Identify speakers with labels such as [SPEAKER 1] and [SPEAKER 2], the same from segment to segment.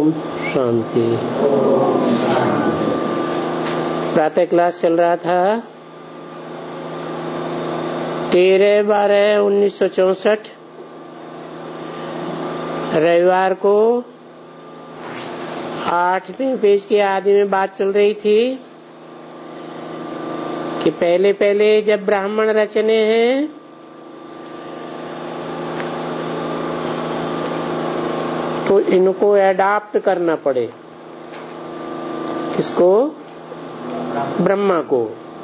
[SPEAKER 1] ओम शांति। प्रातः क्लास चल रहा था 13/12/1964 रविवार को 8वें पेज के आदि में बात चल रही थी कि पहले जब ब्राह्मण रचने हैं तो इनको अडॉप्ट करना पड़े। किसको? ब्रह्मा को।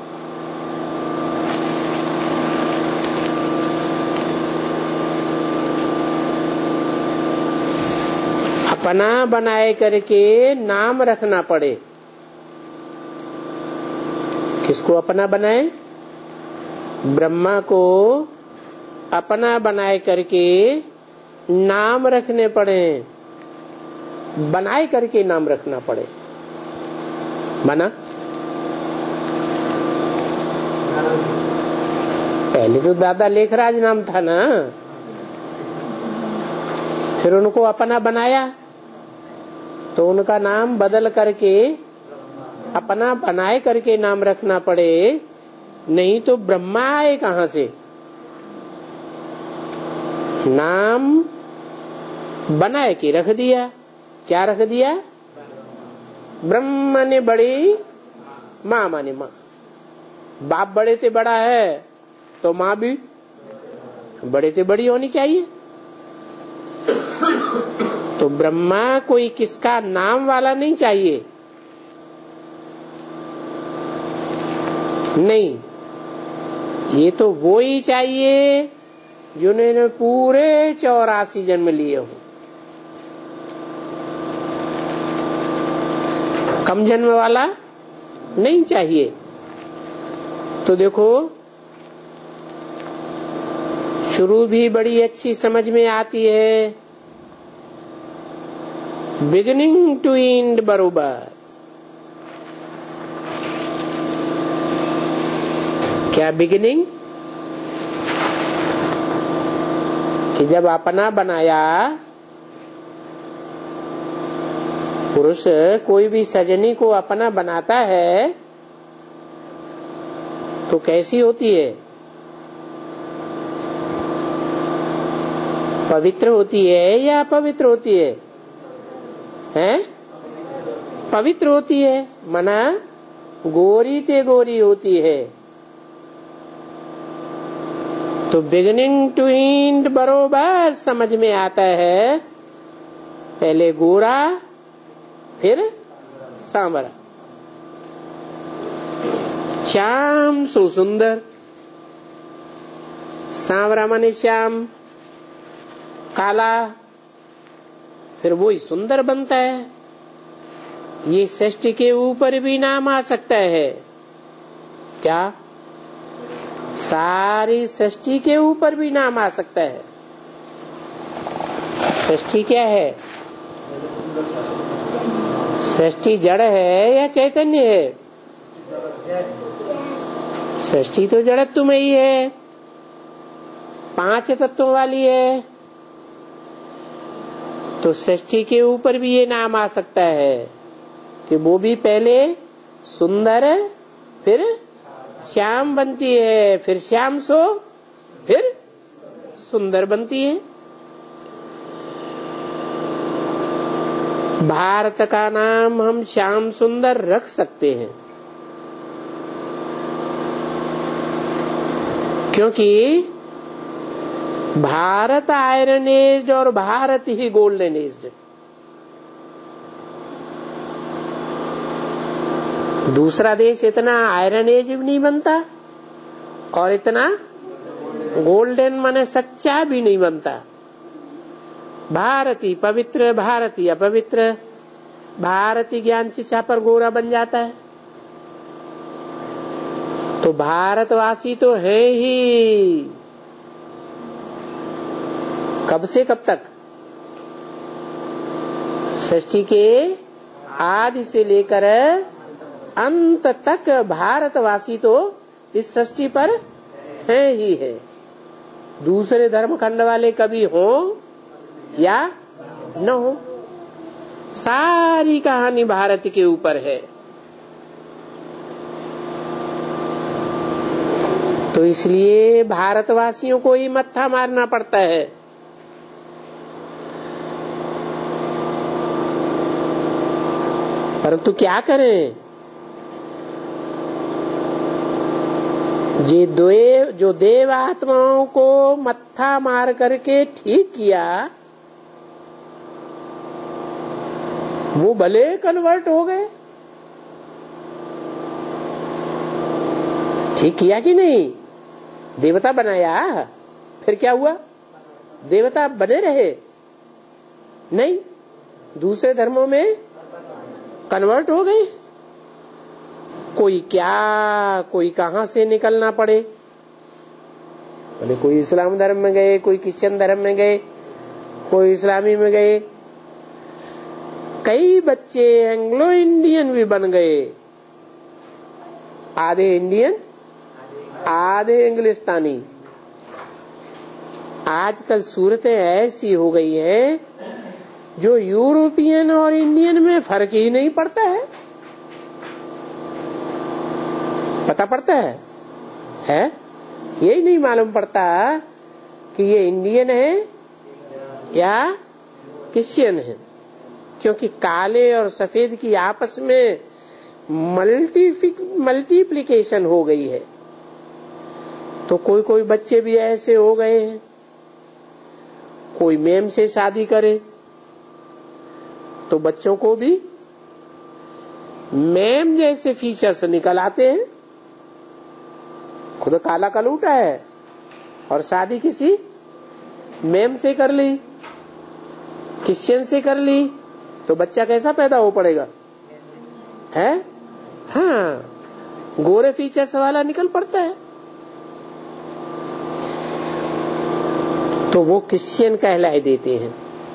[SPEAKER 1] अपना बनाए करके नाम रखना पड़े। किसको अपना बनाए? ब्रह्मा को अपना बनाए करके नाम रखने पड़े। बनाए करके नाम रखना पड़े। बना पहले तो दादा लेखराज नाम था ना, फिर उनको अपना बनाया तो उनका नाम बदल करके अपना बनाए करके नाम रखना पड़े। नहीं तो ब्रह्मा आए कहां से? नाम बनाए के रख दिया। क्या रख दिया? ब्रह्मा ने बड़ी, माँ माने माँ। बाप बड़े से बड़ा है तो माँ भी बड़े से बड़ी होनी चाहिए। तो ब्रह्मा कोई किसका नाम वाला नहीं चाहिए, नहीं, ये तो वो ही चाहिए जिन्होंने पूरे 84 जन्म लिए हो। कम जन्म वाला नहीं चाहिए। तो देखो शुरू भी बड़ी अच्छी समझ में आती है, बिगिनिंग टू एंड बरोबर। क्या बिगिनिंग? कि जब अपना बनाया, पुरुष कोई भी सजनी को अपना बनाता है तो कैसी होती है? पवित्र होती है या अपवित्र होती है? हैं? पवित्र होती है, मना गोरी ते गोरी होती है। तो बिगिनिंग टू एंड बरोबर समझ में आता है। पहले गोरा फिर सांवरा। श्याम सो सुंदर। सांवरा माने श्याम, काला, फिर वो ही सुंदर बनता है। ये सृष्टि के ऊपर भी नाम आ सकता है। क्या? सारी सृष्टि के ऊपर भी नाम आ सकता है। सृष्टि क्या है? सृष्टि जड़ है या चैतन्य है? सृष्टि तो जड़त्व में ही है, 5 तत्वों वाली है। तो सृष्टि के ऊपर भी ये नाम आ सकता है कि वो भी पहले सुंदर फिर श्याम बनती है, फिर श्याम सो फिर सुंदर बनती है। भारत का नाम हम श्याम सुंदर रख सकते हैं क्योंकि भारत आयरन एज और भारत ही गोल्डन एज। दूसरा देश इतना आयरन एज भी नहीं बनता और इतना गोल्डन माने सच्चा भी नहीं बनता। भारती पवित्र, भारती अपवित्र। भारती ज्ञान शिक्षा पर गोरा बन जाता है। तो भारतवासी तो है ही। कब से कब तक? सृष्टि के आदि से लेकर अंत तक भारतवासी तो इस सृष्टि पर है ही है। दूसरे धर्मखंड वाले कभी हो या न हो। सारी कहानी भारत के ऊपर है। तो इसलिए भारतवासियों को ही मत्था मारना पड़ता है। परंतु क्या करें, जो देव आत्माओं को मत्था मार करके ठीक किया, वो भले कन्वर्ट हो गए। ठीक किया कि नहीं? देवता बनाया, फिर क्या हुआ? देवता बने रहे? नहीं, दूसरे धर्मों में कन्वर्ट हो गए। कोई क्या, कोई कहां से निकलना पड़े, बोले कोई इस्लाम धर्म में गए, कोई क्रिश्चियन धर्म में गए, कोई इस्लामी में गए। कई बच्चे एंग्लो इंडियन भी बन गए, आधे इंडियन आधे इंग्लिस्तानी। आजकल सूरतें ऐसी हो गई है जो यूरोपियन और इंडियन में फर्क ही नहीं पड़ता है। पता पड़ता है? यही नहीं मालूम पड़ता कि ये इंडियन है या क्रिश्चियन है, क्योंकि काले और सफेद की आपस में मल्टीप्लिकेशन हो गई है। तो कोई कोई बच्चे भी ऐसे हो गए हैं, कोई मेम से शादी करे तो बच्चों को भी मेम जैसे फीचर्स निकल आते हैं। खुद काला कलूटा है और शादी किसी मेम से कर ली, क्रिश्चियन से कर ली, तो बच्चा कैसा पैदा हो पड़ेगा? है? हाँ, गोरे फीचर्स वाला निकल पड़ता है। तो वो क्रिश्चियन कहलाए देते हैं।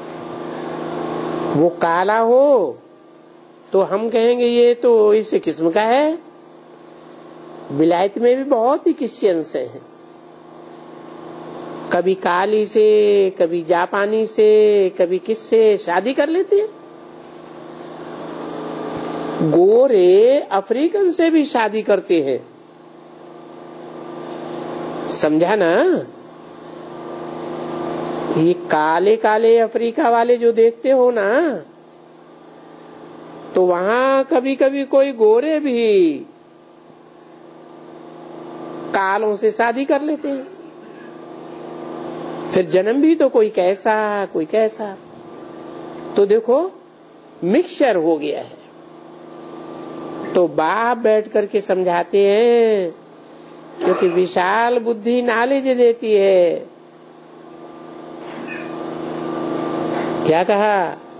[SPEAKER 1] वो काला हो तो हम कहेंगे ये तो इस किस्म का है। विलायत में भी बहुत ही क्रिश्चियंस हैं, कभी काली से, कभी जापानी से, कभी किससे शादी कर लेते हैं। गोरे अफ्रीकन से भी शादी करते हैं। समझा ना? ये काले काले अफ्रीका वाले जो देखते हो ना, तो वहां कभी कभी कोई गोरे भी कालों से शादी कर लेते हैं। फिर जन्म भी तो कोई कैसा कोई कैसा। तो देखो मिक्सचर हो गया है। तो बाप बैठ करके समझाते हैं, क्योंकि विशाल बुद्धि नॉलेज देती है। क्या कहा?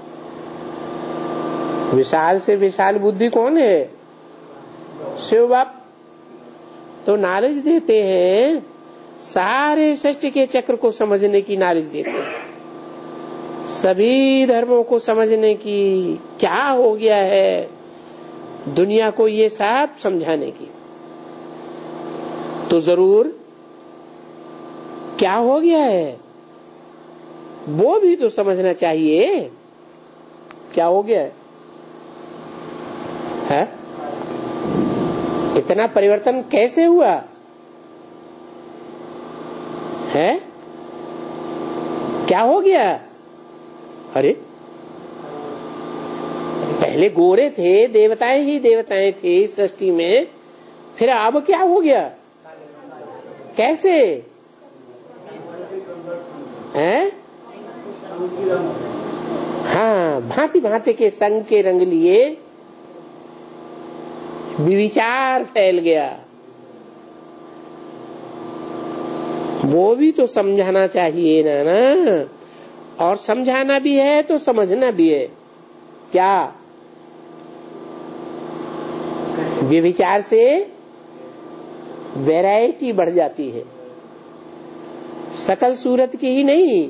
[SPEAKER 1] विशाल से विशाल बुद्धि कौन है? शिव बाप। तो नॉलेज देते हैं, सारे सृष्टि के चक्र को समझने की नॉलेज देते हैं, सभी धर्मों को समझने की, क्या हो गया है दुनिया को, ये सब समझाने की। तो जरूर क्या हो गया है वो भी तो समझना चाहिए। क्या हो गया है? इतना परिवर्तन कैसे हुआ है? क्या हो गया? अरे पहले गोरे थे, देवताएं ही देवताएं थे इस सृष्टि में, फिर अब क्या हो गया? कैसे हैं? हाँ, भांति भांति के संग के रंग लिए विचार फैल गया। वो भी तो समझाना चाहिए ना। और समझाना भी है तो समझना भी है। क्या? विचार से वैरायटी बढ़ जाती है, सकल सूरत की ही नहीं,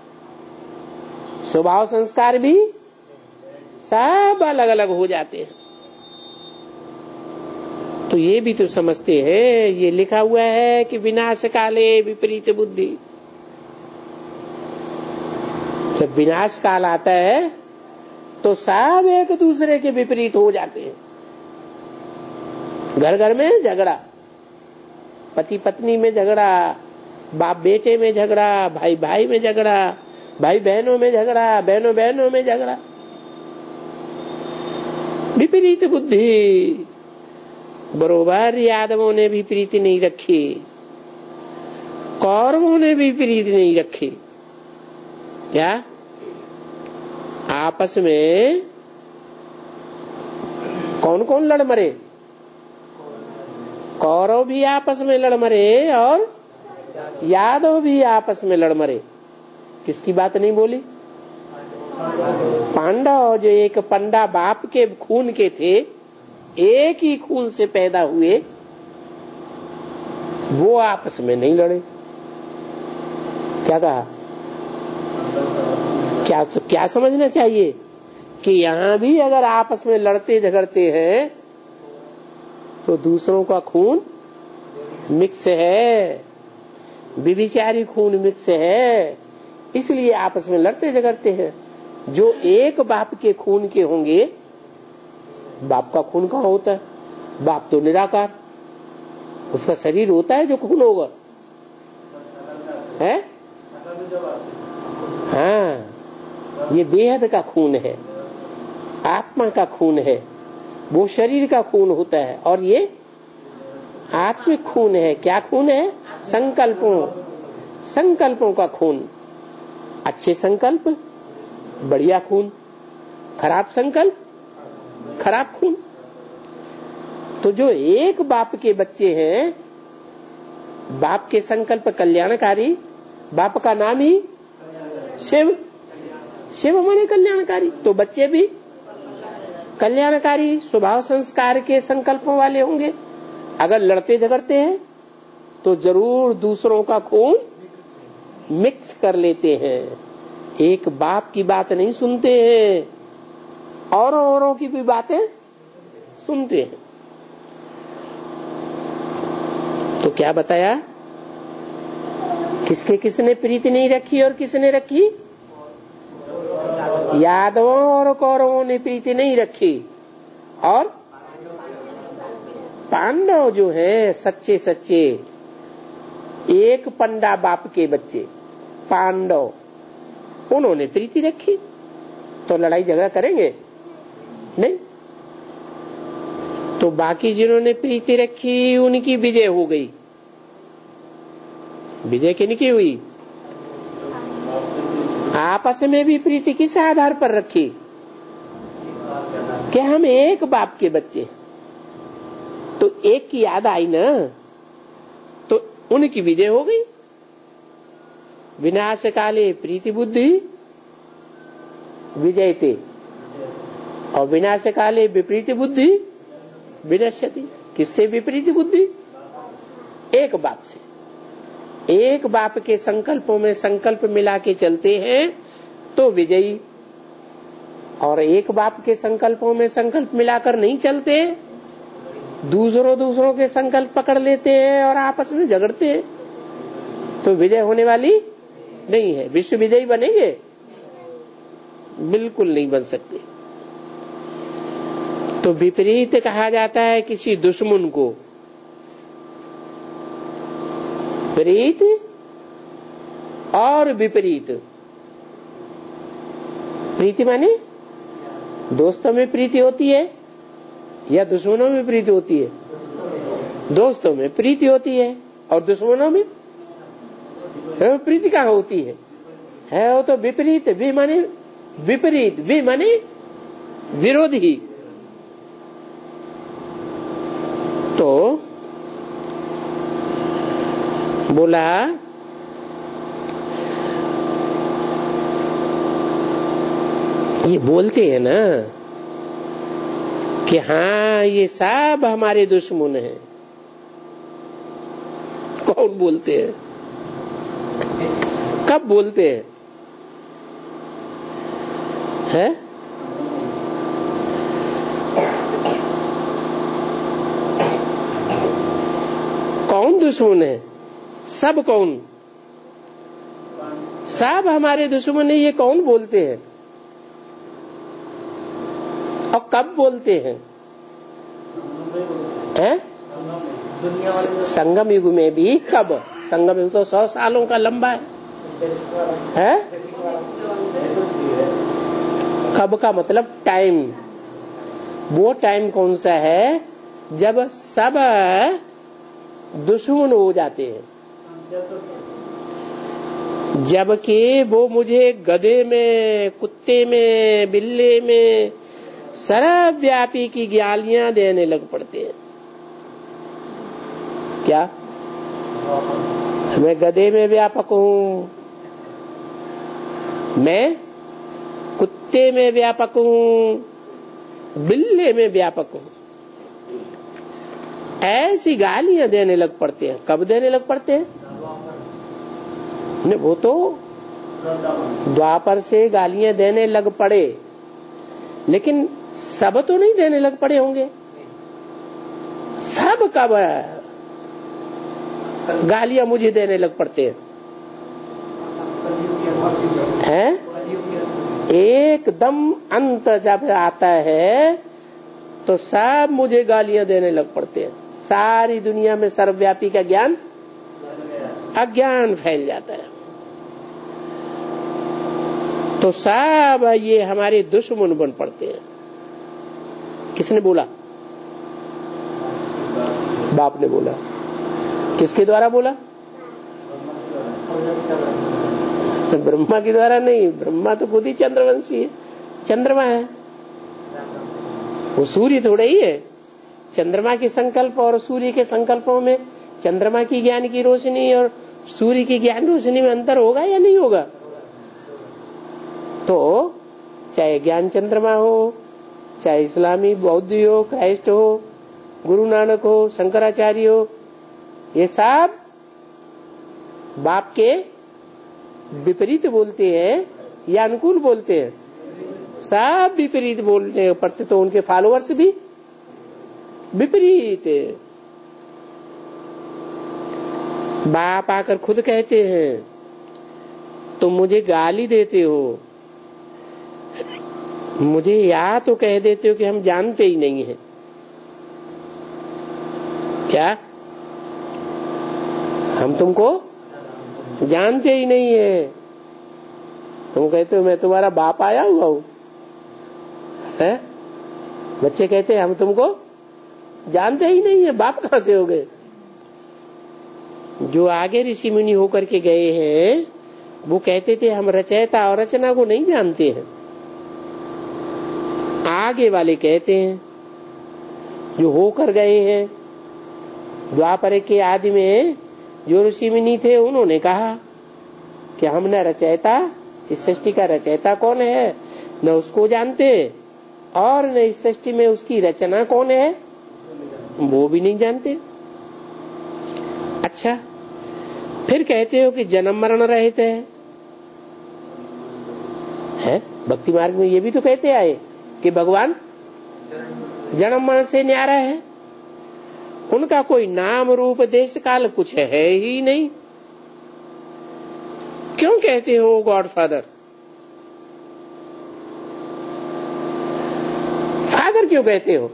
[SPEAKER 1] स्वभाव संस्कार भी सब अलग अलग हो जाते हैं। तो ये भी तो समझते हैं, ये लिखा हुआ है कि विनाश काले विपरीत बुद्धि। जब विनाश काल आता है तो सब एक दूसरे के विपरीत हो जाते हैं। घर घर में झगड़ा, पति पत्नी में झगड़ा, बाप बेटे में झगड़ा, भाई भाई में झगड़ा, भाई बहनों में झगड़ा, बहनों बहनों में झगड़ा। विपरीत बुद्धि। बरोबर यादवों ने भी प्रीति नहीं रखी, कौरवों ने भी प्रीति नहीं रखी। क्या आपस में कौन कौन लड़ मरे? कौरव भी आपस में लड़ मरे और यादव भी आपस में लड़ मरे। किसकी बात नहीं बोली? पांडव, जो एक पंडा बाप के खून के थे, एक ही खून से पैदा हुए, वो आपस में नहीं लड़े। क्या कहा? क्या समझना चाहिए कि यहां भी अगर आपस में लड़ते झगड़ते हैं तो दूसरों का खून मिक्स है, विभिचारी खून मिक्स है, इसलिए आपस में लड़ते झगड़ते हैं। जो एक बाप के खून के होंगे, बाप का खून कहाँ होता है? बाप तो निराकार, उसका शरीर होता है जो खून होगा है। हाँ, ये बेहद का खून है, आत्मा का खून है, वो शरीर का खून होता है। और ये आत्मिक खून है। क्या खून है? संकल्पों का खून। अच्छे संकल्प बढ़िया खून, खराब संकल्प खराब खून। तो जो एक बाप के बच्चे हैं, बाप के संकल्प कल्याणकारी, बाप का नाम ही शिव, शिव माने कल्याणकारी, तो बच्चे भी कल्याणकारी स्वभाव संस्कार के संकल्पों वाले होंगे। अगर लड़ते झगड़ते हैं तो जरूर दूसरों का खून मिक्स कर लेते हैं, एक बाप की बात नहीं सुनते हैं, औरों की भी बातें सुनते हैं। तो क्या बताया? किसके किसने प्रीति नहीं रखी और किसने रखी? यादवों और कौरवों ने प्रीति नहीं रखी, और पांडव जो है सच्चे सच्चे, एक पंडा बाप के बच्चे पांडव, उन्होंने प्रीति रखी। तो लड़ाई झगड़ा करेंगे नहीं। तो बाकी जिन्होंने प्रीति रखी उनकी विजय हो गई। विजय किनकी हुई? आपस में भी प्रीति किस आधार पर रखी? कि हम एक बाप के बच्चे, तो एक की याद आई ना, तो उनकी विजय हो गई। विनाश काले प्रीति बुद्धि विजयते, और विनाश काले विपरीत बुद्धि विनश्यति। किससे विपरीत बुद्धि? एक बाप से। एक बाप के संकल्पों में संकल्प मिला के चलते हैं तो विजयी, और एक बाप के संकल्पों में संकल्प मिलाकर नहीं चलते, दूसरों के संकल्प पकड़ लेते हैं और आपस में झगड़ते हैं, तो विजय होने वाली नहीं है। विश्व विजयी बनेंगे? बिल्कुल नहीं बन सकते। तो विपरीत कहा जाता है किसी दुश्मन को। प्रीत और विपरीत। प्रीति माने दोस्तों में प्रीति होती है या दुश्मनों में प्रीति होती है? दोस्तों में प्रीति होती है, और दुश्मनों में प्रीति कहाँ होती है वो तो विपरीत। वी माने विपरीत, वी माने विरोधी। तो बोला ये बोलते हैं ना कि हाँ ये सब हमारे दुश्मन हैं। कौन बोलते हैं? कब बोलते हैं? है? कौन दुश्मन है? सब कौन? सब हमारे दुश्मन है, ये कौन बोलते हैं? और कब बोलते हैं? संगम युग में भी कब? संगम युग तो 100 सालों का लंबा है? कब का मतलब टाइम। वो टाइम कौन सा है? जब सब दुश्मन हो जाते हैं, जबकि वो मुझे गधे में, कुत्ते में, बिल्ले में, सर्वव्यापी की गालियां देने लग पड़ते हैं। क्या? मैं गधे में व्यापक हूँ, मैं कुत्ते में व्यापक हूँ, बिल्ले में व्यापक हूँ, ऐसी गालियां देने लग पड़ते हैं। कब देने लग पड़ते हैं? वो तो द्वापर से गालियां देने लग पड़े, लेकिन सब तो नहीं देने लग पड़े होंगे। सब कब गालियां मुझे देने लग पड़ते हैं? एकदम अंत जब आता है तो सब मुझे गालियां देने लग पड़ते हैं। सारी दुनिया में सर्वव्यापी का ज्ञान, अज्ञान फैल जाता है। तो सब ये हमारे दुश्मन बन पड़ते हैं। किसने बोला? बाप ने बोला। किसके द्वारा बोला? ब्रह्मा के द्वारा नहीं। ब्रह्मा तो खुद ही चंद्रवंशी है, चंद्रमा है। वो सूर्य थोड़ा ही है। चंद्रमा के संकल्प और सूर्य के संकल्पों में चंद्रमा की ज्ञान की रोशनी और सूर्य की ज्ञान रोशनी में अंतर होगा या नहीं होगा? तो चाहे ज्ञान चंद्रमा हो, चाहे इस्लामी बौद्ध हो, क्राइस्ट हो, गुरु नानक हो, शंकराचार्य हो, ये सब बाप के विपरीत बोलते हैं या अनुकूल बोलते हैं? सब विपरीत बोलने पड़ते, तो उनके फॉलोअर्स भी विपरीत। बाप आकर खुद कहते हैं तुम मुझे गाली देते हो, मुझे या तो कह देते हो कि हम जानते ही नहीं है। क्या? हम तुमको जानते ही नहीं है। तुम कहते हो मैं तुम्हारा बाप आया हुआ हूं, है? बच्चे कहते हैं हम तुमको जानते ही नहीं है, बाप कहां से हो गए? जो आगे ऋषि मुनि होकर के गए हैं वो कहते थे हम रचयिता और रचना को नहीं जानते हैं। आगे वाले कहते हैं जो होकर गए हैं, द्वापर के आदि में जो ऋषि मुनि थे उन्होंने कहा कि हम न रचयिता, इस सृष्टि का रचयिता कौन है न उसको जानते, और न इस सृष्टि में उसकी रचना कौन है वो भी नहीं जानते। अच्छा, फिर कहते हो कि जन्म मरण रहित है? भक्ति मार्ग में ये भी तो कहते आए कि भगवान जन्म मरण से न्यारा है, उनका कोई नाम रूप देश काल कुछ है ही नहीं। क्यों कहते हो गॉड फादर? फादर क्यों कहते हो?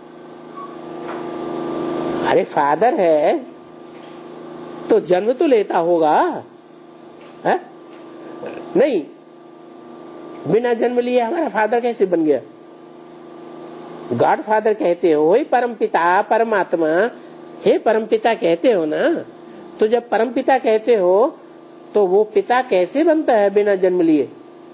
[SPEAKER 1] अरे फादर है तो जन्म तो लेता होगा, है? नहीं, बिना जन्म लिए हमारा फादर कैसे बन गया? गॉड फादर कहते हो, हे परम पिता परमात्मा, हे परम पिता कहते हो ना, तो जब परम पिता कहते हो तो वो पिता कैसे बनता है बिना जन्म लिए?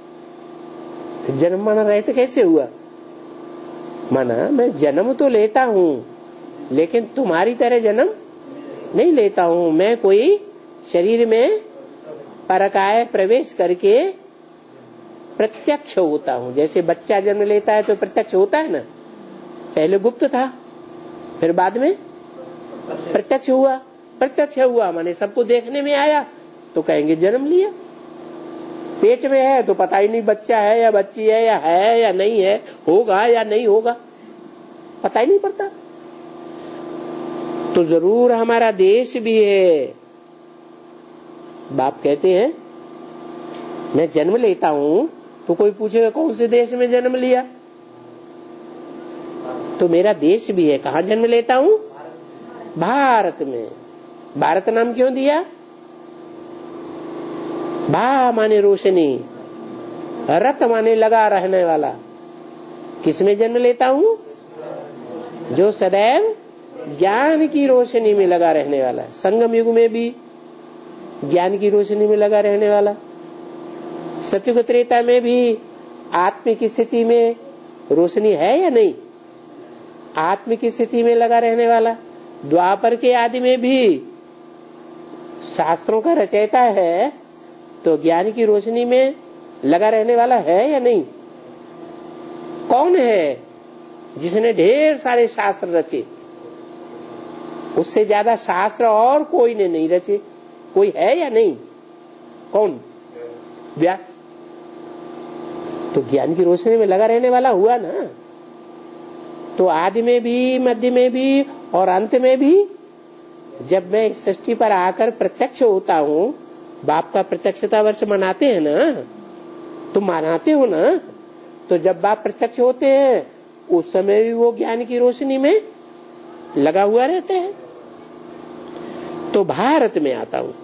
[SPEAKER 1] जन्म माना रहित कैसे हुआ? माना मैं जन्म तो लेता हूँ लेकिन तुम्हारी तरह जन्म नहीं लेता हूँ। मैं कोई शरीर में परकाय प्रवेश करके प्रत्यक्ष होता हूँ। जैसे बच्चा जन्म लेता है तो प्रत्यक्ष होता है ना, पहले गुप्त था फिर बाद में प्रत्यक्ष हुआ। प्रत्यक्ष हुआ माने सबको देखने में आया तो कहेंगे जन्म लिया। पेट में है तो पता ही नहीं बच्चा है या बच्ची है या नहीं है, होगा या नहीं होगा, पता ही नहीं पड़ता। तो जरूर हमारा देश भी है। बाप कहते हैं मैं जन्म लेता हूं तो कोई पूछेगा कौन से देश में जन्म लिया? तो मेरा देश भी है। कहाँ जन्म लेता हूँ? भारत में। भारत नाम क्यों दिया? भा माने रोशनी, रत माने लगा रहने वाला। किसमें जन्म लेता हूँ? जो सदैव ज्ञान की रोशनी में लगा रहने वाला। संगम युग में भी ज्ञान की रोशनी में लगा रहने वाला। सतयुग त्रेता में भी आत्मिक स्थिति में रोशनी है या नहीं? आत्मिक स्थिति में लगा रहने वाला। द्वापर के आदि में भी शास्त्रों का रचयिता है तो ज्ञान की रोशनी में लगा रहने वाला है या नहीं? कौन है जिसने ढेर सारे शास्त्र रचे? उससे ज्यादा शास्त्र और कोई ने नहीं रचे। कोई है या नहीं? कौन? व्यास। तो ज्ञान की रोशनी में लगा रहने वाला हुआ ना। तो आदि में भी, मध्य में भी और अंत में भी जब मैं इस सृष्टि पर आकर प्रत्यक्ष होता हूँ, बाप का प्रत्यक्षता वर्ष मनाते हैं ना, तुम मनाते हो ना, तो जब बाप प्रत्यक्ष होते हैं उस समय भी वो ज्ञान की रोशनी में लगा हुआ रहता है। तो भारत में आता हूं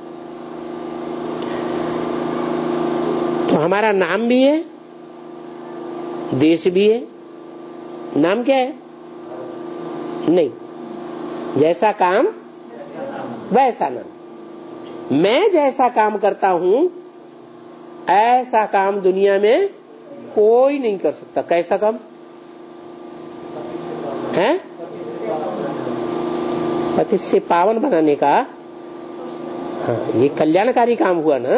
[SPEAKER 1] तो हमारा नाम भी है, देश भी है। नाम क्या है? नहीं, जैसा काम वैसा नाम। मैं जैसा काम करता हूं ऐसा काम दुनिया में कोई नहीं कर सकता। कैसा काम है? पति से पावन बनाने का। हाँ, ये कल्याणकारी काम हुआ ना।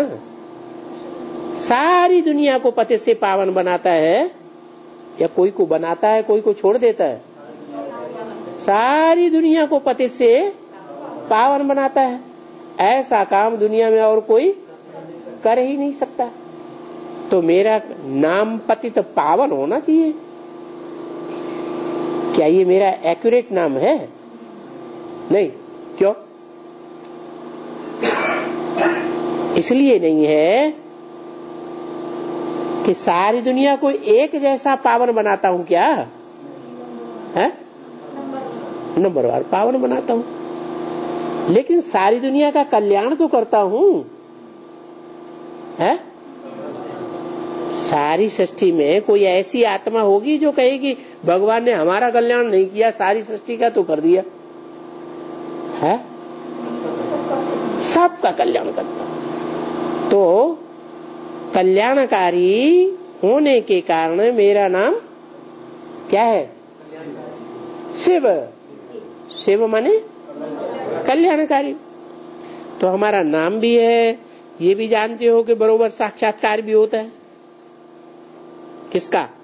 [SPEAKER 1] सारी दुनिया को पति से पावन बनाता है या कोई को बनाता है, कोई को छोड़ देता है? सारी दुनिया को पति से पावन बनाता है। ऐसा काम दुनिया में और कोई कर ही नहीं सकता। तो मेरा नाम पतित पावन होना चाहिए। क्या ये मेरा एक्यूरेट नाम है? नहीं। क्यों? इसलिए नहीं है कि सारी दुनिया को एक जैसा पावन बनाता हूं। क्या है? नंबरवार पावन बनाता हूं, लेकिन सारी दुनिया का कल्याण तो करता हूं। है? सारी सृष्टि में कोई ऐसी आत्मा होगी जो कहेगी भगवान ने हमारा कल्याण नहीं किया, सारी सृष्टि का तो कर दिया है? सबका कल्याण करता। तो कल्याणकारी होने के कारण मेरा नाम क्या है? शिव। शिव माने कल्याणकारी। तो हमारा नाम भी है। ये भी जानते हो कि बरोबर साक्षात्कार भी होता है। किसका?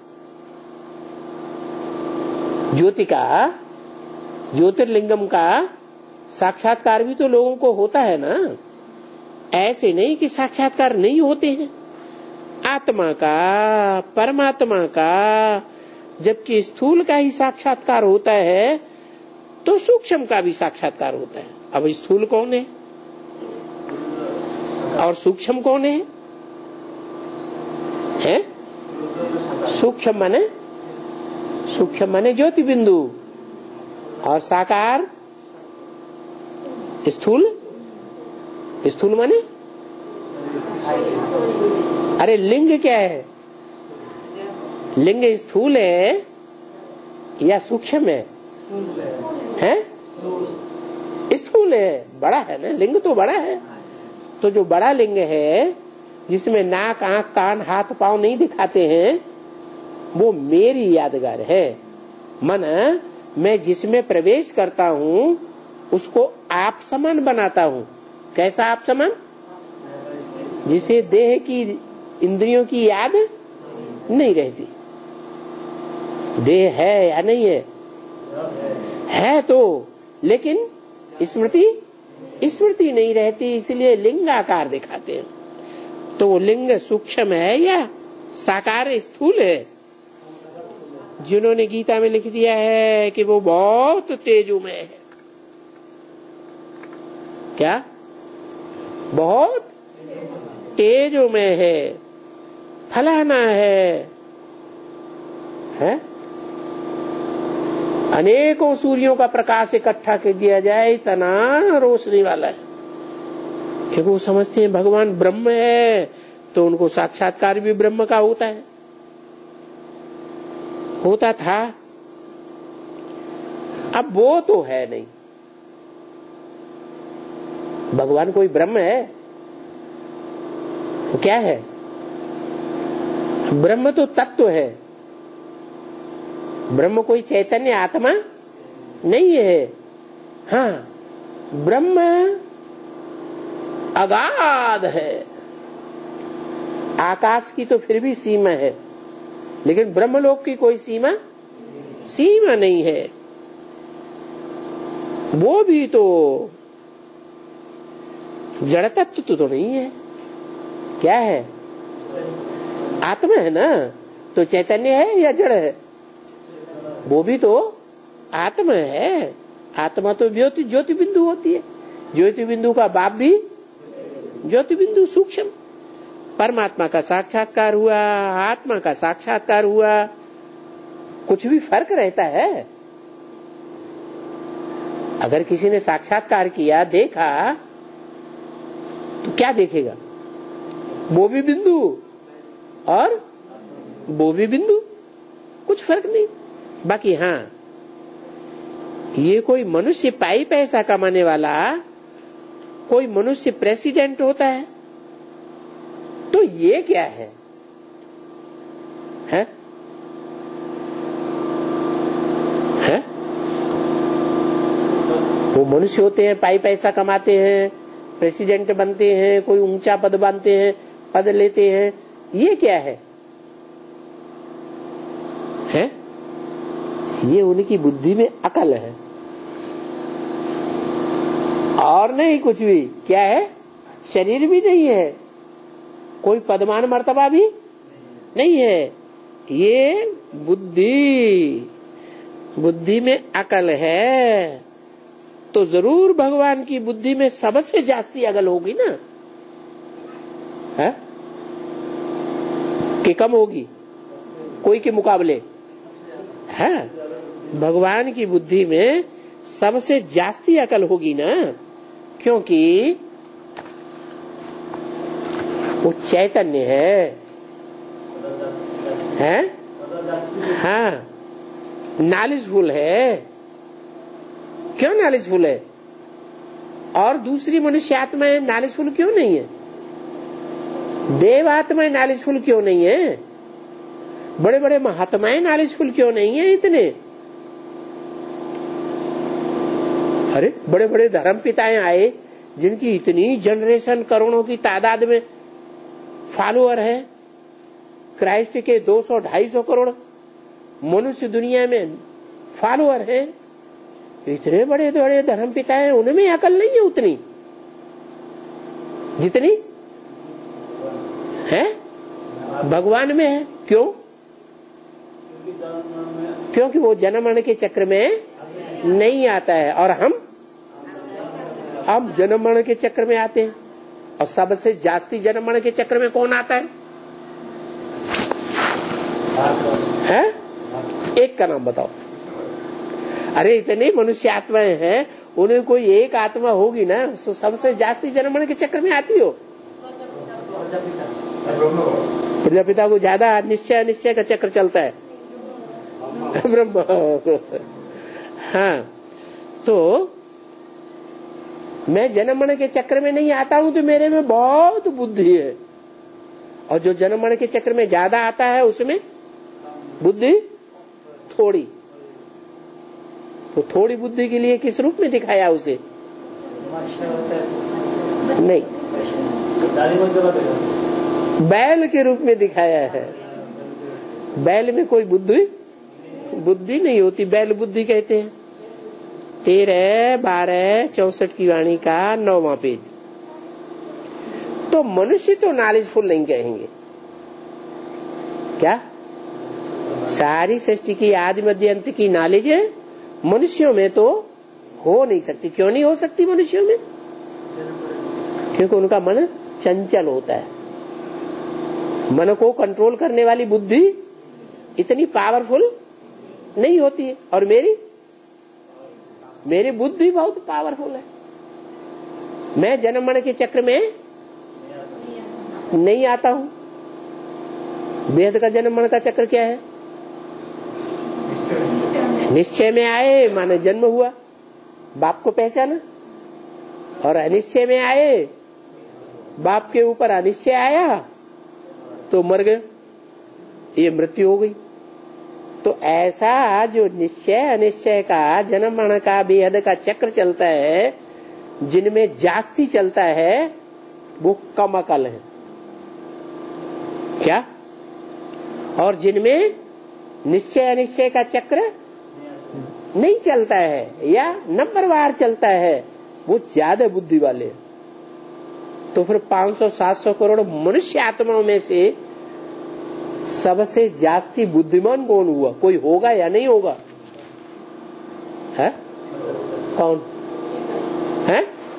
[SPEAKER 1] ज्योति का, ज्योतिर्लिंगम का साक्षात्कार भी तो लोगों को होता है ना। ऐसे नहीं कि साक्षात्कार नहीं होते हैं। आत्मा का, परमात्मा का जबकि स्थूल का ही साक्षात्कार होता है तो सूक्ष्म का भी साक्षात्कार होता है। अब स्थूल कौन है और सूक्ष्म कौन है? हैं? सूक्ष्म माने ज्योति बिंदु और साकार स्थूल। स्थूल माने अरे लिंग क्या है? लिंग स्थूल है या सूक्ष्म है? हैं? स्थूल है, बड़ा है ना। लिंग तो बड़ा है। तो जो बड़ा लिंग है जिसमें नाक, आंख, कान, हाथ, पांव नहीं दिखाते हैं वो मेरी यादगार है। मन मैं जिसमें प्रवेश करता हूँ उसको आप समान बनाता हूँ। कैसा आप समान? जिसे देह की, इंद्रियों की याद नहीं रहती। देह है या नहीं है? है तो, लेकिन स्मृति नहीं रहती, इसलिए लिंगाकार दिखाते हैं। तो वो लिंग सूक्ष्म है या साकार स्थूल है? जिन्होंने गीता में लिख दिया है कि वो बहुत तेजोमय है। क्या? बहुत तेजोमय है, फलाना है? अनेकों सूर्यों का प्रकाश इकट्ठा कर दिया जाए, इतना रोशनी वाला है। क्योंकि वो समझते हैं भगवान ब्रह्म है, तो उनको साक्षात्कार भी ब्रह्म का होता है, होता था। अब वो तो है नहीं। भगवान कोई ब्रह्म है? तो क्या है? ब्रह्म तो तत्व है। ब्रह्म कोई चैतन्य आत्मा नहीं है। हाँ, ब्रह्म अगाध है। आकाश की तो फिर भी सीमा है, लेकिन ब्रह्मलोक की कोई सीमा नहीं है। वो भी तो जड़ तत्व तो नहीं है। क्या है? आत्मा है ना, तो चैतन्य है या जड़ है? वो भी तो आत्मा है। आत्मा तो ज्योति बिंदु होती है। ज्योति बिंदु का बाप भी ज्योति बिंदु सूक्ष्म। परमात्मा का साक्षात्कार हुआ, आत्मा का साक्षात्कार हुआ, कुछ भी फर्क रहता है? अगर किसी ने साक्षात्कार किया, देखा, तो क्या देखेगा? वो भी बिंदु और वो भी बिंदु, कुछ फर्क नहीं। बाकी हाँ, ये कोई मनुष्य पाई पैसा कमाने वाला, कोई मनुष्य प्रेसिडेंट होता है, तो ये क्या है? है? वो मनुष्य होते हैं, पाई पैसा कमाते हैं, प्रेसिडेंट बनते हैं, कोई ऊंचा पद बनते हैं, पद लेते हैं। ये क्या है? है? ये उनकी बुद्धि में अकल है और नहीं कुछ भी। क्या है? शरीर भी नहीं है, कोई पदमान मर्तबा भी नहीं है। ये बुद्धि में अकल है, तो जरूर भगवान की बुद्धि में सबसे जास्ती अकल होगी ना, है? कि कम होगी कोई के मुकाबले? है, भगवान की बुद्धि में सबसे जास्ती अकल होगी ना, क्योंकि वो चैतन्य है? हाँ, नॉलेजफुल है। क्यों नॉलेजफुल है? और दूसरी मनुष्य आत्माएं नॉलेजफुल क्यों नहीं है? देव आत्माएं नॉलेजफुल क्यों नहीं है? बड़े बड़े महात्माएं नॉलेजफुल क्यों नहीं है इतने? अरे बड़े बड़े धर्म पिताएं आए, जिनकी इतनी जनरेशन, करोड़ों की तादाद में फॉलोअर है। क्राइस्ट के 200-250 करोड़ मनुष्य दुनिया में फॉलोअर है। इतने बड़े बड़े धर्म पिता हैं, उनमें अकल नहीं है उतनी जितनी है भगवान में है। क्यों? क्योंकि वो जन्म मरण के चक्र में नहीं आता है, और हम जन्म मरण के चक्र में आते हैं। और सबसे जास्ती जन्म मरण के चक्र में कौन आता है? एक का नाम बताओ। अरे इतने मनुष्य आत्माएं हैं, उन्हें कोई एक आत्मा होगी ना, तो सबसे जास्ती जन्म मरण के चक्र में आती हो। प्रजापिता को ज्यादा निश्चय का चक्र चलता है। ब्रह्म। हाँ, तो मैं जन्म मरण के चक्र में नहीं आता हूं, तो मेरे में बहुत बुद्धि है। और जो जन्म मरण के चक्र में ज्यादा आता है, उसमें बुद्धि थोड़ी। तो थोड़ी बुद्धि के लिए किस रूप में दिखाया उसे? नहीं, बैल के रूप में दिखाया है। बैल में कोई बुद्धि नहीं होती, बैल बुद्धि कहते हैं। 13-12-64 की वाणी का 9वां पेज। तो मनुष्य तो नॉलेजफुल नहीं कहेंगे। क्या? सारी सृष्टि की आदि मध्य अंत की नॉलेज है मनुष्यों में तो हो नहीं सकती। क्यों नहीं हो सकती मनुष्यों में? क्योंकि उनका मन चंचल होता है। मन को कंट्रोल करने वाली बुद्धि इतनी पावरफुल नहीं होती है। और मेरी मेरी बुद्धि बहुत पावरफुल है, मैं जन्म मरण के चक्र में नहीं आता हूं। बेहद का जन्म मरण का चक्र क्या है? निश्चय में आए माने जन्म हुआ, बाप को पहचाना, और अनिश्चय में आए, बाप के ऊपर अनिश्चय आया तो मर गए, ये मृत्यु हो गई। तो ऐसा जो निश्चय अनिश्चय का, जन्म मरण का, बेहद का चक्र चलता है, जिनमें जास्ती चलता है वो कम अकल है क्या? और जिनमें निश्चय अनिश्चय का चक्र नहीं चलता है या नंबरवार चलता है, वो ज्यादा बुद्धि वाले। तो फिर 500-700 करोड़ मनुष्य आत्माओं में से सबसे जास्ती बुद्धिमान कौन हुआ? कोई होगा या नहीं होगा? है कौन है?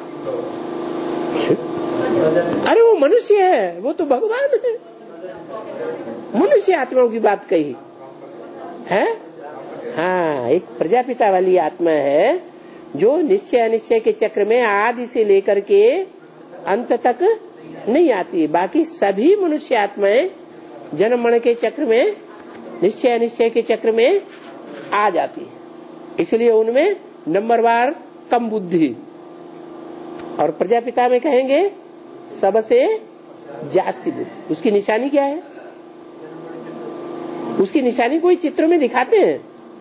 [SPEAKER 1] अरे वो मनुष्य है, वो तो भगवान है। मनुष्य आत्माओं की बात कही है। हाँ, एक प्रजापिता वाली आत्मा है जो निश्चय अनिश्चय के चक्र में आदि से लेकर के अंत तक नहीं आती। बाकी सभी मनुष्य आत्माएं जन्म मरण के चक्र में, निश्चय अनिश्चय के चक्र में आ जाती है, इसलिए उनमें नंबरवार कम बुद्धि। और प्रजापिता में कहेंगे सबसे जास्ती बुद्धि। उसकी निशानी क्या है? उसकी निशानी कोई चित्रों में दिखाते हैं?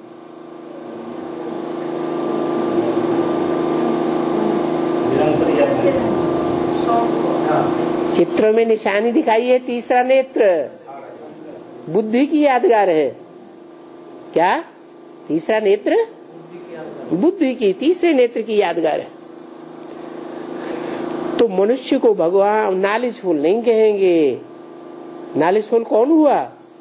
[SPEAKER 1] चित्रों में निशानी दिखाई है तीसरा नेत्र, बुद्धि की यादगार है क्या? तीसरा नेत्र बुद्धि की, तीसरे नेत्र की यादगार है। तो मनुष्य को भगवान नॉलेजफुल नहीं कहेंगे। नॉलेजफुल कौन हुआ?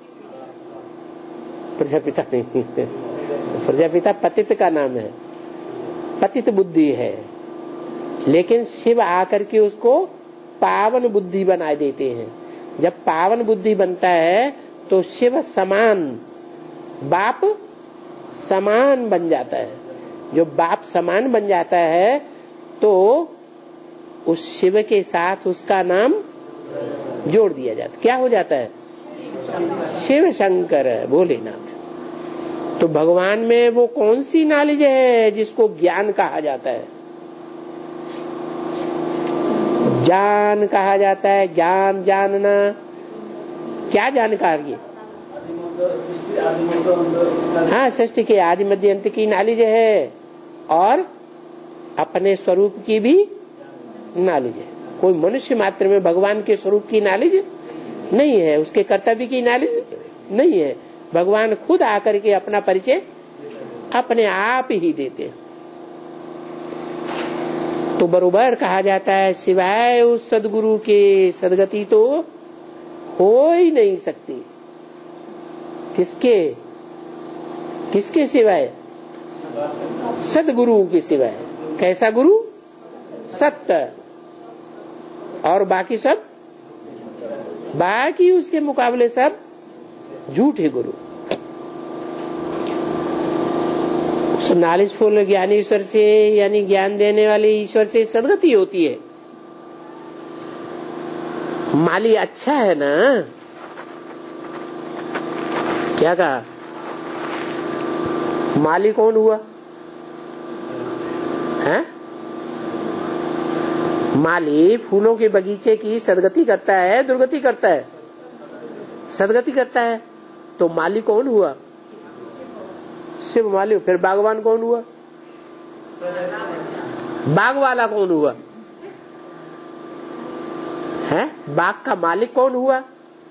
[SPEAKER 1] प्रजापिता नहीं, प्रजापिता पतित का नाम है, पतित बुद्धि है। लेकिन शिव आकर के उसको पावन बुद्धि बना देते हैं। जब पावन बुद्धि बनता है तो शिव समान, बाप समान बन जाता है। जो बाप समान बन जाता है तो उस शिव के साथ उसका नाम जोड़ दिया जाता है। क्या हो जाता है? शिव शंकर भोलेनाथ। तो भगवान में वो कौन सी नॉलेज है जिसको ज्ञान कहा जाता है? ज्ञान कहा जाता है। ज्ञान, जानना, क्या जानकारी? हाँ, सृष्टि के आदि मध्य अंत की नॉलेज है और अपने स्वरूप की भी नॉलेज है। कोई मनुष्य मात्र में भगवान के स्वरूप की नॉलेज नहीं है, उसके कर्तव्य की नॉलेज नहीं है। भगवान खुद आकर के अपना परिचय अपने आप ही देते हैं। तो बरोबर कहा जाता है सिवाय उस सदगुरु के सदगति तो हो ही नहीं सकती। किसके? किसके सिवाय? सदगुरु के सिवाय। कैसा गुरु? सत्य। और बाकी सब, बाकी उसके मुकाबले सब झूठे गुरु। उस नॉलेजफुल ज्ञानी ईश्वर से, यानी ज्ञान देने वाले ईश्वर से सदगति होती है। माली अच्छा है ना? क्या कहा? माली कौन हुआ है? माली फूलों के बगीचे की सदगति करता है, दुर्गति करता है? सदगति करता है। तो माली कौन हुआ? शिव माली। फिर बागवान कौन हुआ? बाग वाला कौन हुआ है? बाग का मालिक कौन हुआ?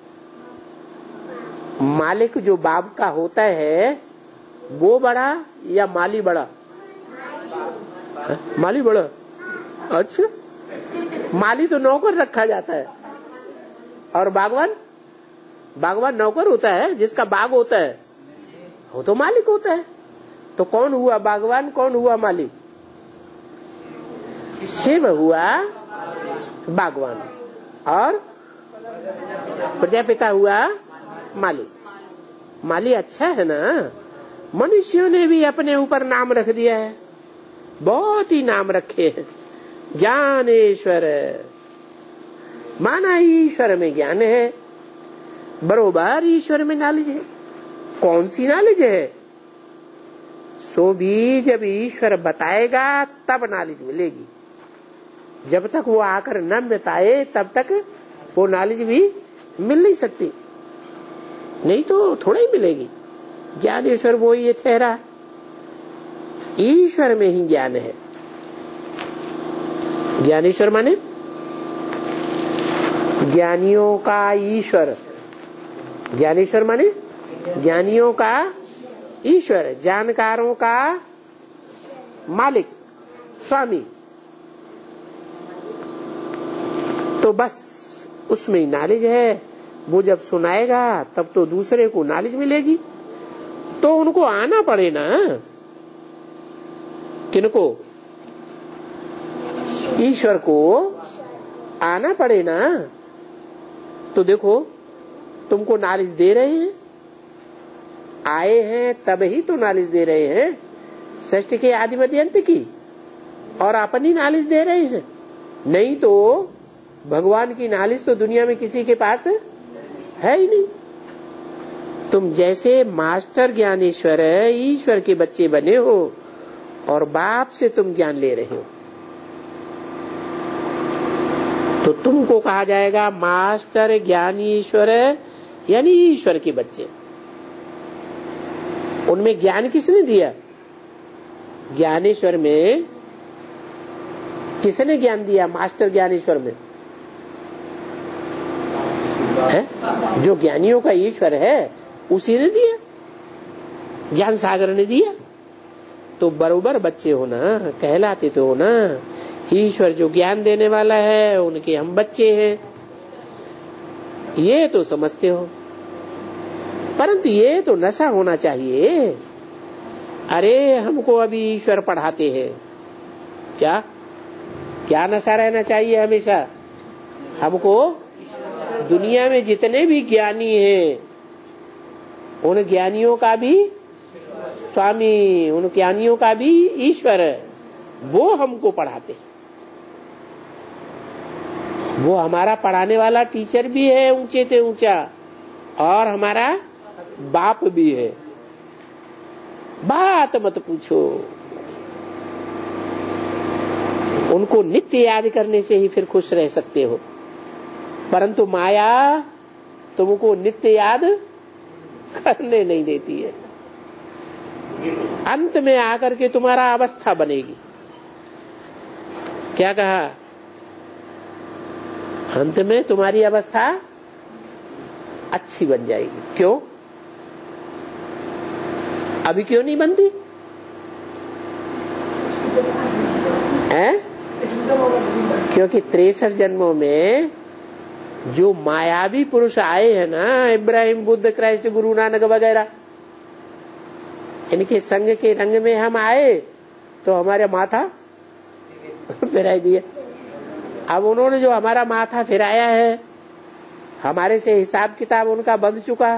[SPEAKER 1] मालिक जो बाग का होता है वो बड़ा या माली बड़ा? है? माली बड़ा। अच्छा, माली तो नौकर रखा जाता है और बागवान, बागवान नौकर होता है, जिसका बाग होता है वो तो मालिक होता है। तो कौन हुआ बागवान, कौन हुआ मालिक? शिव हुआ बागवान और प्रजापिता हुआ माली। माली अच्छा है ना? मनुष्यों ने भी अपने ऊपर नाम रख दिया है। बहुत ही नाम रखे हैं। ज्ञानेश्वर, माना ईश्वर में ज्ञान है, बरोबर ईश्वर में नॉलेज है। कौन सी नॉलेज है? सो भी जब ईश्वर बताएगा तब नॉलेज मिलेगी। जब तक वो आकर न बताए तब तक वो नॉलेज भी मिल नहीं सकती, नहीं तो थोड़ा ही मिलेगी। ज्ञानेश्वर वो ये ठहरा, ईश्वर में ही ज्ञान है। ज्ञानेश्वर माने ज्ञानियों का ईश्वर। ज्ञानेश्वर माने ज्ञानियों का ईश्वर, जानकारों का मालिक, स्वामी। तो बस उसमें नॉलेज है। वो जब सुनाएगा तब तो दूसरे को नॉलेज मिलेगी। तो उनको आना पड़े ना, किनको? ईश्वर को आना पड़े ना। तो देखो, तुमको नॉलेज दे रहे हैं, आए हैं तब ही तो नॉलेज दे रहे हैं, सृष्टि के आदि मध्य अंत की, और अपनी नॉलेज दे रहे हैं। नहीं तो भगवान की नॉलेज तो दुनिया में किसी के पास है ही नहीं। तुम जैसे मास्टर ज्ञानेश्वर ईश्वर के बच्चे बने हो और बाप से तुम ज्ञान ले रहे हो, तो तुमको कहा जाएगा मास्टर ज्ञानीश्वर, यानी ईश्वर के बच्चे। उनमें ज्ञान किसने दिया? ज्ञानेश्वर में किसने ज्ञान दिया? मास्टर ज्ञानेश्वर में है, जो ज्ञानियों का ईश्वर है उसी ने दिया, ज्ञान सागर ने दिया। तो बरोबर बच्चे हो ना, कहलाते तो हो ना। ईश्वर जो ज्ञान देने वाला है उनके हम बच्चे हैं, ये तो समझते हो। परंतु ये तो नशा होना चाहिए। अरे हमको अभी ईश्वर पढ़ाते हैं, क्या क्या नशा रहना चाहिए हमेशा? हमको दुनिया में जितने भी ज्ञानी हैं उन ज्ञानियों का भी स्वामी, उन ज्ञानियों का भी ईश्वर, वो हमको पढ़ाते। वो हमारा पढ़ाने वाला टीचर भी है ऊंचे से ऊंचा, और हमारा बाप भी है। बात मत पूछो, उनको नित्य याद करने से ही फिर खुश रह सकते हो। परंतु माया तुमको नित्य याद करने नहीं देती है। अंत में आकर के तुम्हारा अवस्था बनेगी। क्या कहा? अंत में तुम्हारी अवस्था अच्छी बन जाएगी। क्यों? अभी क्यों नहीं बनती है? क्योंकि 63 जन्मों में जो मायावी पुरुष आए हैं ना, इब्राहिम, बुद्ध, क्राइस्ट, गुरु नानक वगैरह, इनके संग के रंग में हम आए तो हमारे माथा फिराई दिया। अब उन्होंने जो हमारा माथा फिराया है, हमारे से हिसाब किताब उनका बंध चुका,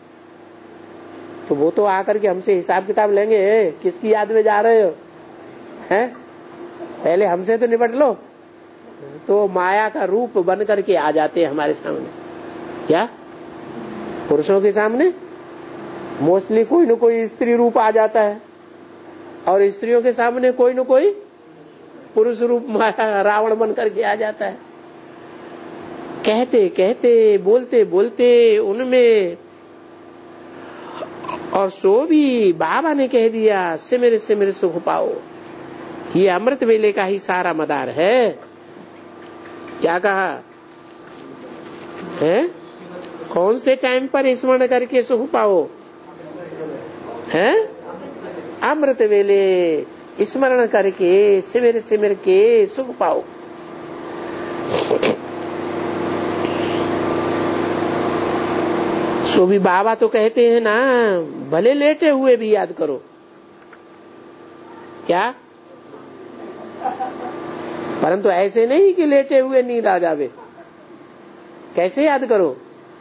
[SPEAKER 1] तो वो तो आकर के हमसे हिसाब किताब लेंगे। किसकी याद में जा रहे हो हैं? पहले हमसे तो निपट लो। तो माया का रूप बन करके आ जाते हैं हमारे सामने। क्या? पुरुषों के सामने मोस्टली कोई न कोई स्त्री रूप आ जाता है, और स्त्रियों के सामने कोई न कोई पुरुष रूप माया रावण बन करके आ जाता है। कहते कहते, बोलते बोलते उनमें, और सो भी बाबा ने कह दिया सिमर सिमर सुख पाओ। ये अमृत वेले का ही सारा मदार है। क्या कहा है? कौन से टाइम पर स्मरण करके सुख पाओ है? अमृत वेले स्मरण करके सिमर सिमर के सुख पाओ। सो भी बाबा तो कहते हैं ना, भले लेटे हुए भी याद करो। क्या? परंतु ऐसे नहीं कि लेटे हुए नींद आ जावे। कैसे याद करो?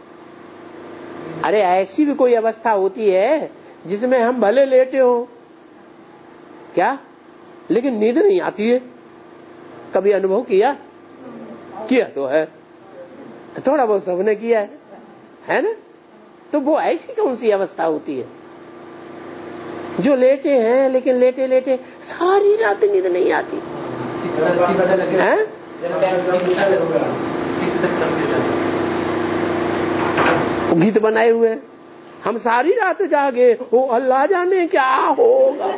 [SPEAKER 1] अरे ऐसी भी कोई अवस्था होती है जिसमें हम भले लेटे हो, क्या लेकिन नींद नहीं आती है। कभी अनुभव किया तो है, थोड़ा बहुत सबने किया है ना। तो वो ऐसी कौन सी अवस्था होती है जो लेटे हैं लेकिन लेटे लेटे सारी रात नींद नहीं आती है? गीत बनाए हुए हम सारी रात जागे, वो अल्लाह जाने क्या होगा।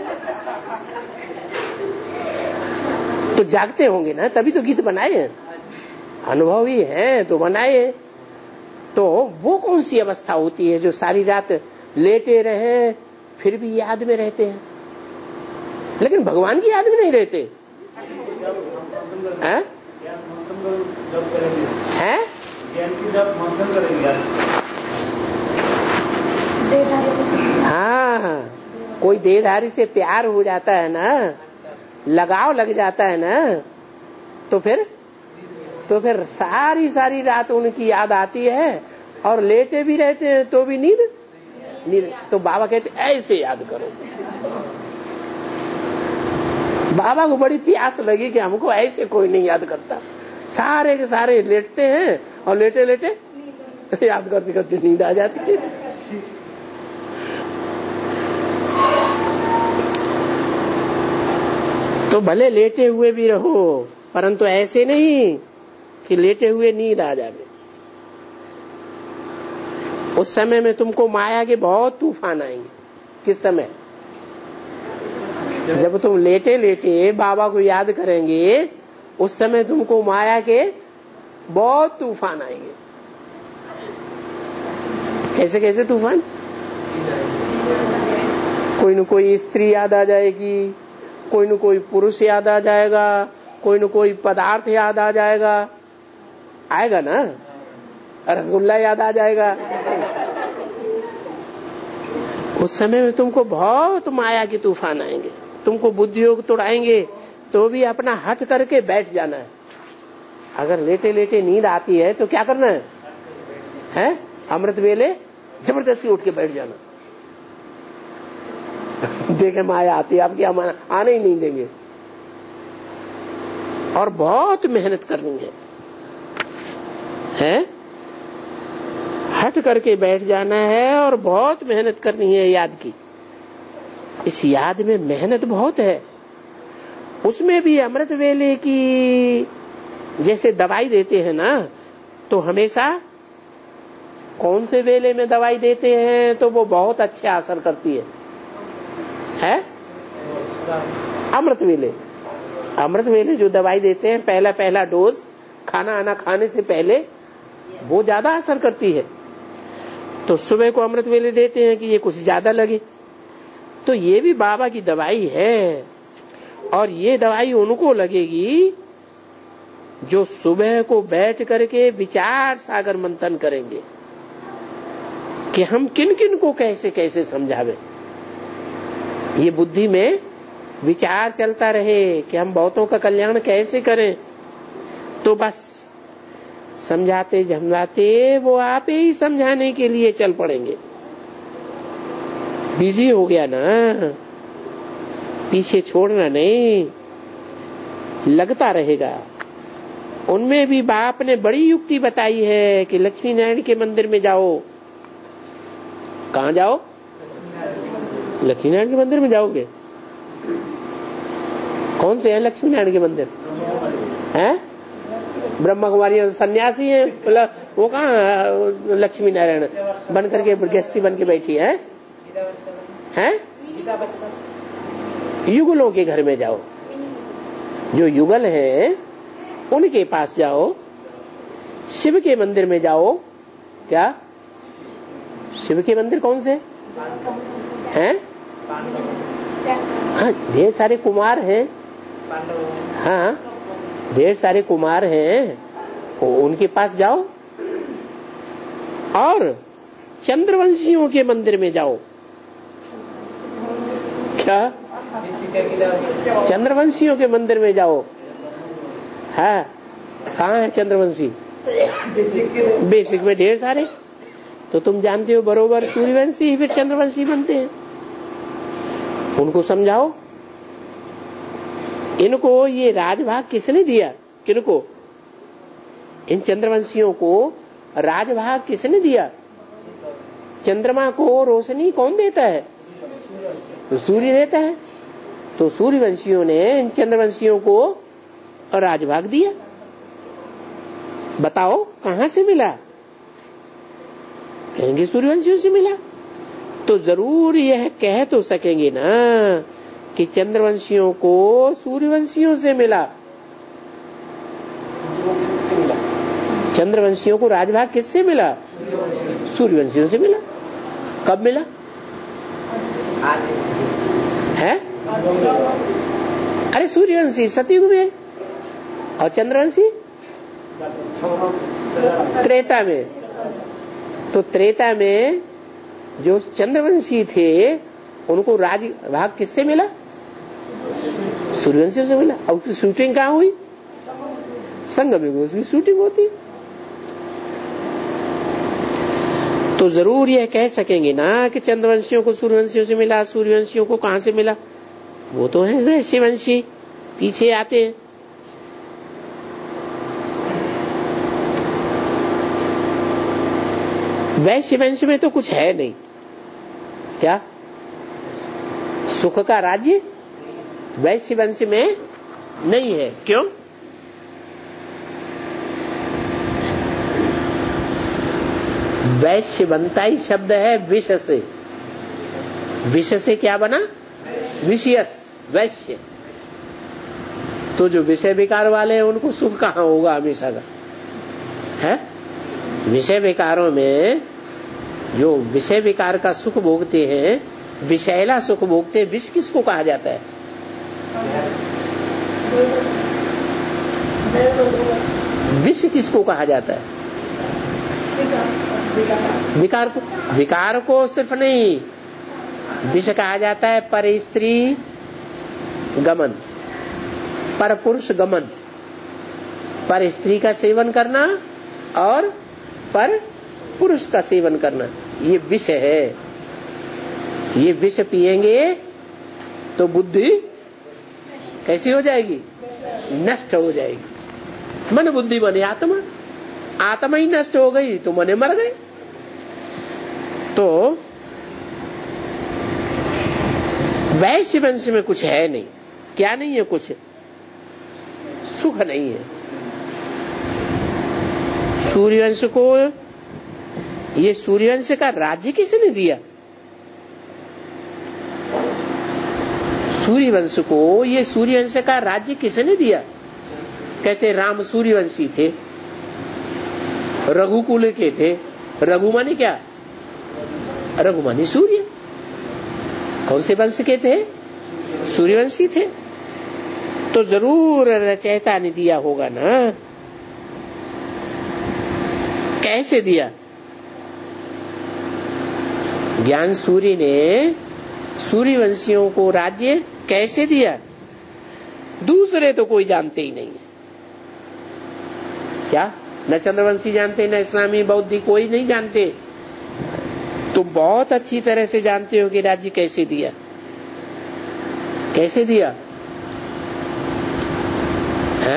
[SPEAKER 1] तो जागते होंगे ना, तभी तो गीत बनाए हैं, अनुभवी हैं तो बनाए। तो वो कौन सी अवस्था होती है जो सारी रात लेटे रहे फिर भी याद में रहते हैं, लेकिन भगवान की याद में नहीं रहते हैं? हैं? हाँ, कोई देहधारी से प्यार हो जाता है ना, लगाव लग जाता है ना, तो फिर सारी रात उनकी याद आती है और लेटे भी रहते हैं तो भी नींद। तो बाबा कहते ऐसे याद करो। बाबा को बड़ी प्यास लगी कि हमको ऐसे कोई नहीं याद करता। सारे के सारे लेटते हैं और लेटे लेटे याद करते करते नींद आ जाती है। तो भले लेटे हुए भी रहो, परंतु ऐसे नहीं कि लेटे हुए नींद आ जाए। उस समय में तुमको माया के बहुत तूफान आएंगे। किस समय? जब तुम लेटे लेटे बाबा को याद करेंगे, उस समय तुमको माया के बहुत तूफान आएंगे। कैसे कैसे तूफान? कोई न कोई स्त्री याद आ जाएगी, कोई न कोई पुरुष याद आ जाएगा, कोई न कोई पदार्थ याद आ जाएगा, आएगा ना। रसगुल्ला याद आ जाएगा। उस समय में तुमको बहुत माया के तूफान आएंगे, तुमको बुद्धि योग तोड़ाएंगे, तो भी अपना हट करके बैठ जाना है। अगर लेटे लेटे नींद आती है तो क्या करना है? अमृत वेले जबरदस्ती उठ के बैठ जाना। देखे माया आती है, आपकी आने ही नहीं देंगे। और बहुत मेहनत करनी है? हट करके बैठ जाना है और बहुत मेहनत करनी है याद की। इस याद में मेहनत बहुत है। उसमें भी अमृत वेले की जैसे दवाई देते हैं ना, तो हमेशा कौन से वेले में दवाई देते हैं तो वो बहुत अच्छा असर करती है? अमृत वेले। अमृत वेले जो दवाई देते हैं, पहला डोज खाना आना खाने से पहले, वो ज्यादा असर करती है। तो सुबह को अमृत वेले देते हैं कि ये कुछ ज्यादा लगे। तो ये भी बाबा की दवाई है, और ये दवाई उनको लगेगी जो सुबह को बैठ करके विचार सागर मंथन करेंगे कि हम किन किन को कैसे कैसे समझावे। ये बुद्धि में विचार चलता रहे कि हम बहुतों का कल्याण कैसे करें, तो बस समझाते समझाते वो आप ही समझाने के लिए चल पड़ेंगे। बिजी हो गया ना, पीछे छोड़ना नहीं, लगता रहेगा। उनमें भी बाप ने बड़ी युक्ति बताई है कि लक्ष्मी नारायण के मंदिर में जाओ। कहाँ जाओ? लक्ष्मी नारायण के मंदिर में जाओगे? कौन से है लक्ष्मी नारायण के मंदिर? हैं? ब्रह्मा कुमारी सन्यासी है, वो कहाँ लक्ष्मी नारायण बन करके गृहस्थी बन के बैठी है? हैं? युगलों के घर में जाओ, जो युगल हैं उनके पास जाओ। शिव के मंदिर में जाओ। क्या? शिव के मंदिर कौन से हैं? हाँ, ढेर सारे कुमार हैं। हाँ, ढेर सारे कुमार हैं, उनके पास जाओ। और चंद्रवंशियों के मंदिर में जाओ। क्या? चंद्रवंशियों के मंदिर में जाओ। हाँ, कहाँ है चंद्रवंशी? बेसिक में ढेर सारे। तो तुम जानते हो बरोबर सूर्यवंशी फिर चंद्रवंशी बनते हैं। उनको समझाओ। इनको ये राजभाग किसने दिया? किनको? इन चंद्रवंशियों को राजभाग किसने दिया? चंद्रमा को रोशनी कौन देता है? तो सूर्य देता है। तो सूर्यवंशियों ने इन चंद्रवंशियों को राजभाग दिया। बताओ कहां से मिला? कहेंगे सूर्यवंशियों से मिला। तो जरूर यह कह तो सकेंगे ना कि चंद्रवंशियों को सूर्यवंशियों से मिला। चंद्रवंशियों को राजभाग किससे मिला? सूर्यवंशियों से मिला। कब मिला है? अरे सूर्यवंशी सतयुग में और चंद्रवंशी त्रेता में। तो त्रेता में जो चंद्रवंशी थे उनको राजभाग किससे मिला? सूर्यवंशियों से मिला। और उसकी शूटिंग कहाँ हुई? संगम युग में उसकी शूटिंग होती। तो जरूर यह कह सकेंगे ना कि चंद्रवंशियों को सूर्यवंशियों से मिला। सूर्यवंशियों को कहां से मिला? वो तो है वैश्यवंशी, पीछे आते हैं। वैश्यवंश में तो कुछ है नहीं। क्या? सुख का राज्य वैश्यवंश में नहीं है। क्यों? वैश्य बनता ही शब्द है विष से। विष से क्या बना? विषयस, वैश्य। तो जो विषय विकार वाले हैं उनको सुख कहां होगा हमेशा का? है विषय विकारों में जो विषय विकार का सुख भोगते हैं, विषैला सुख भोगते हैं, विष किसको कहा जाता है? विष किसको कहा जाता है? विकार को। विकार को सिर्फ नहीं, विष कहा जाता है पर स्त्री गमन, पर पुरुष गमन, पर स्त्री का सेवन करना और पर पुरुष का सेवन करना, ये विष है। ये विष पिएंगे तो बुद्धि कैसी हो जाएगी? नष्ट हो जाएगी। मन बुद्धि बने आत्मा, आत्मा ही नष्ट हो गई तो मने मर गए। तो वैश्यवंश में कुछ है नहीं। क्या नहीं है? कुछ सुख नहीं है। सूर्यवंश को ये सूर्यवंश का राज्य किसने दिया? सूर्यवंश को ये सूर्यवंश का राज्य किसने दिया? कहते राम सूर्यवंशी थे, रघुकुल के थे। रघु माने क्या? रघु माने सूर्य। कौन से वंश के थे? सूर्यवंशी थे। तो जरूर रचयिता ने दिया होगा ना। कैसे दिया? ज्ञान सूर्य ने सूर्यवंशियों को राज्य कैसे दिया? दूसरे तो कोई जानते ही नहीं है। क्या? न चंद्रवंशी जानते, न इस्लामी बौद्धी कोई नहीं जानते। तुम बहुत अच्छी तरह से जानते हो कि राज्य कैसे दिया। कैसे दिया है?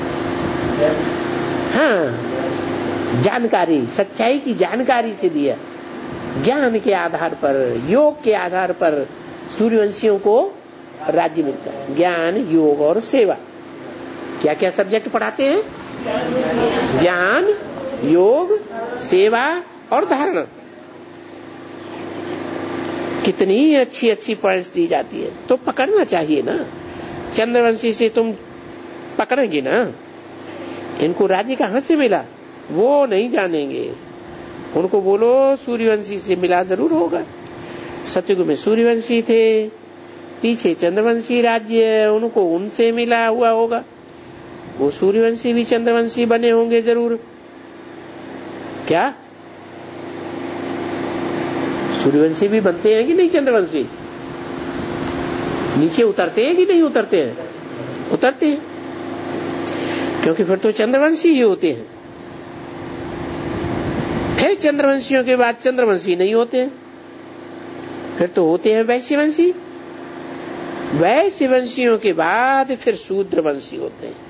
[SPEAKER 1] हाँ, जानकारी, सच्चाई की जानकारी से दिया। ज्ञान के आधार पर, योग के आधार पर सूर्यवंशियों को राज्य मिलता है। ज्ञान, योग और सेवा। क्या क्या सब्जेक्ट पढ़ाते हैं? ज्ञान, योग, सेवा और धारणा। कितनी अच्छी अच्छी पॉइंट्स दी जाती है। तो पकड़ना चाहिए ना। चंद्रवंशी से तुम पकड़ेंगे ना। इनको राज्य कहां से मिला वो नहीं जानेंगे। उनको बोलो सूर्यवंशी से मिला जरूर होगा। सतयुग में सूर्यवंशी थे, पीछे चंद्रवंशी राज्य उनको उनसे मिला हुआ होगा। वो सूर्यवंशी भी चंद्रवंशी बने होंगे जरूर। क्या सूर्यवंशी भी बनते हैं कि नहीं? चंद्रवंशी नीचे उतरते हैं कि नहीं उतरते हैं? उतरते हैं, क्योंकि फिर तो चंद्रवंशी ही होते हैं। फिर चंद्रवंशियों के बाद चंद्रवंशी नहीं होते हैं, फिर तो होते हैं वैश्यवंशी। वैश्य वंशियों के बाद फिर शूद्र वंशी होते हैं।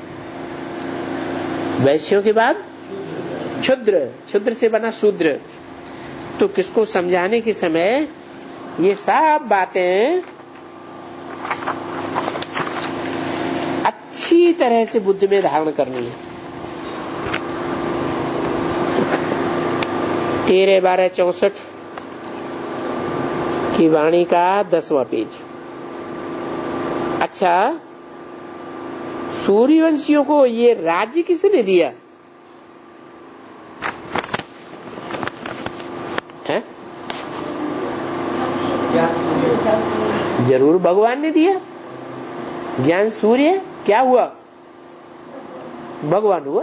[SPEAKER 1] वैश्यों के बाद क्षुद्र, क्षुद्र से बना शूद्र। तो किसको समझाने के समय ये सब बातें अच्छी तरह से बुद्धि में धारण करनी है। 13/12/64 की वाणी का 10वां पेज। अच्छा, सूर्यवंशियों को ये राज्य किसने दिया है? जरूर भगवान ने दिया। ज्ञान सूर्य क्या हुआ? भगवान हुआ।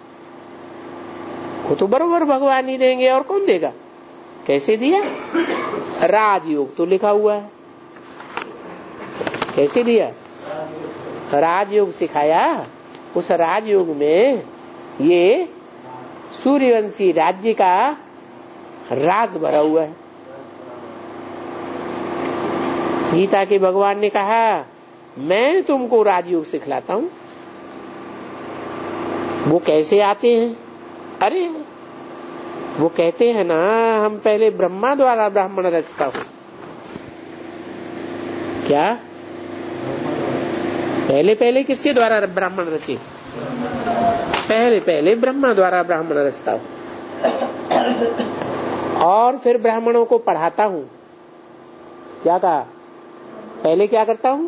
[SPEAKER 1] वो तो बरोबर भगवान ही देंगे, और कौन देगा? कैसे दिया? राजयोग तो लिखा हुआ है। कैसे दिया? राजयोग सिखाया। उस राजयोग में ये सूर्यवंशी राज्य का राज भरा हुआ है। गीता के भगवान ने कहा, मैं तुमको राजयोग सिखलाता हूं। वो कैसे आते हैं? अरे वो कहते हैं ना, हम पहले ब्रह्मा द्वारा ब्राह्मण रचता हूं। क्या पहले किसके द्वारा ब्राह्मण रचे? पहले ब्रह्मा द्वारा ब्राह्मण रचता हूं, और फिर ब्राह्मणों को पढ़ाता हूं। क्या कहा? पहले क्या करता हूं?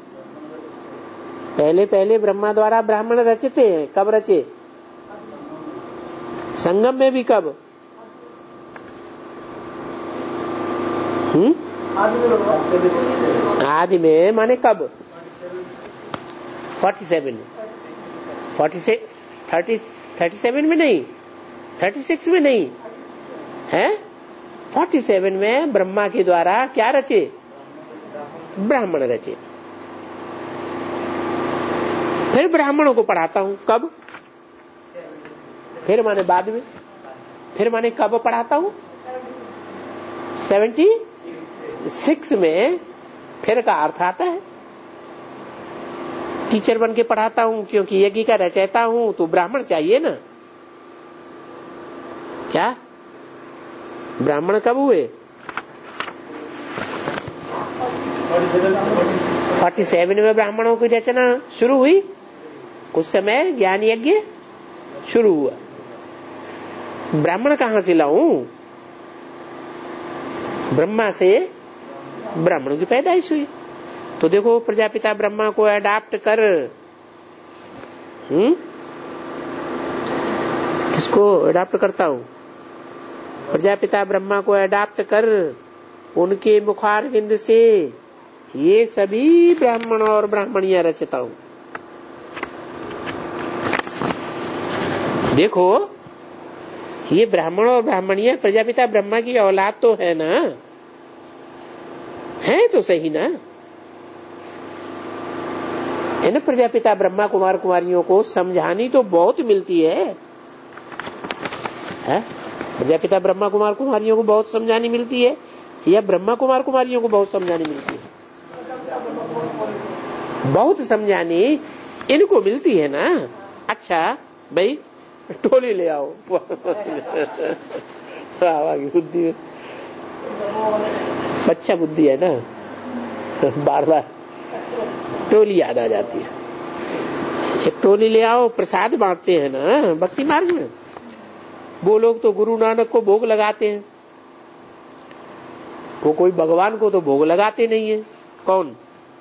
[SPEAKER 1] पहले ब्रह्मा द्वारा ब्राह्मण रचते हैं। कब रचे? संगम में भी कब? आदि में माने कब? 47 37 में नहीं, 36 में नहीं है, 47 में ब्रह्मा के द्वारा क्या रचे? ब्राह्मण रचे। फिर ब्राह्मणों को पढ़ाता हूं। कब? फिर माने बाद में। फिर माने कब पढ़ाता हूं? 76 में फिर का अर्थ आता है। टीचर बन के पढ़ाता हूं, क्योंकि यज्ञ का रचयिता हूं, तो ब्राह्मण चाहिए ना। क्या ब्राह्मण कब हुए? 47 में ब्राह्मणों की रचना शुरू हुई। उस समय ज्ञान यज्ञ शुरू हुआ। ब्राह्मण कहां से लाऊं? ब्रह्मा से ब्राह्मणों की पैदाइश हुई। तो देखो, प्रजापिता ब्रह्मा को अडॉप्ट कर, किसको अडॉप्ट करता हूं? प्रजापिता ब्रह्मा को अडॉप्ट कर, उनके मुखारविंद से ये सभी ब्राह्मण और ब्राह्मणियां रचता हूं। देखो, ये ब्राह्मण और ब्राह्मणियां प्रजापिता ब्रह्मा की औलाद तो है ना, है तो सही ना? है ना? प्रजापिता ब्रह्मा कुमार कुमारियों को समझानी तो बहुत मिलती है? प्रजापिता ब्रह्मा कुमार कुमारियों को बहुत समझानी मिलती है, या ब्रह्मा कुमार कुमारियों को बहुत समझानी मिलती है? बहुत समझानी इनको मिलती है ना। अच्छा भाई, टोली ले आओ। बुद्धि, बच्चा बुद्धि है ना, बार बार टोली याद आ जाती है। एक टोली ले आओ, प्रसाद बांटते हैं ना भक्ति मार्ग में। वो लोग तो गुरु नानक को भोग लगाते हैं, वो कोई भगवान को तो भोग लगाते नहीं है। कौन?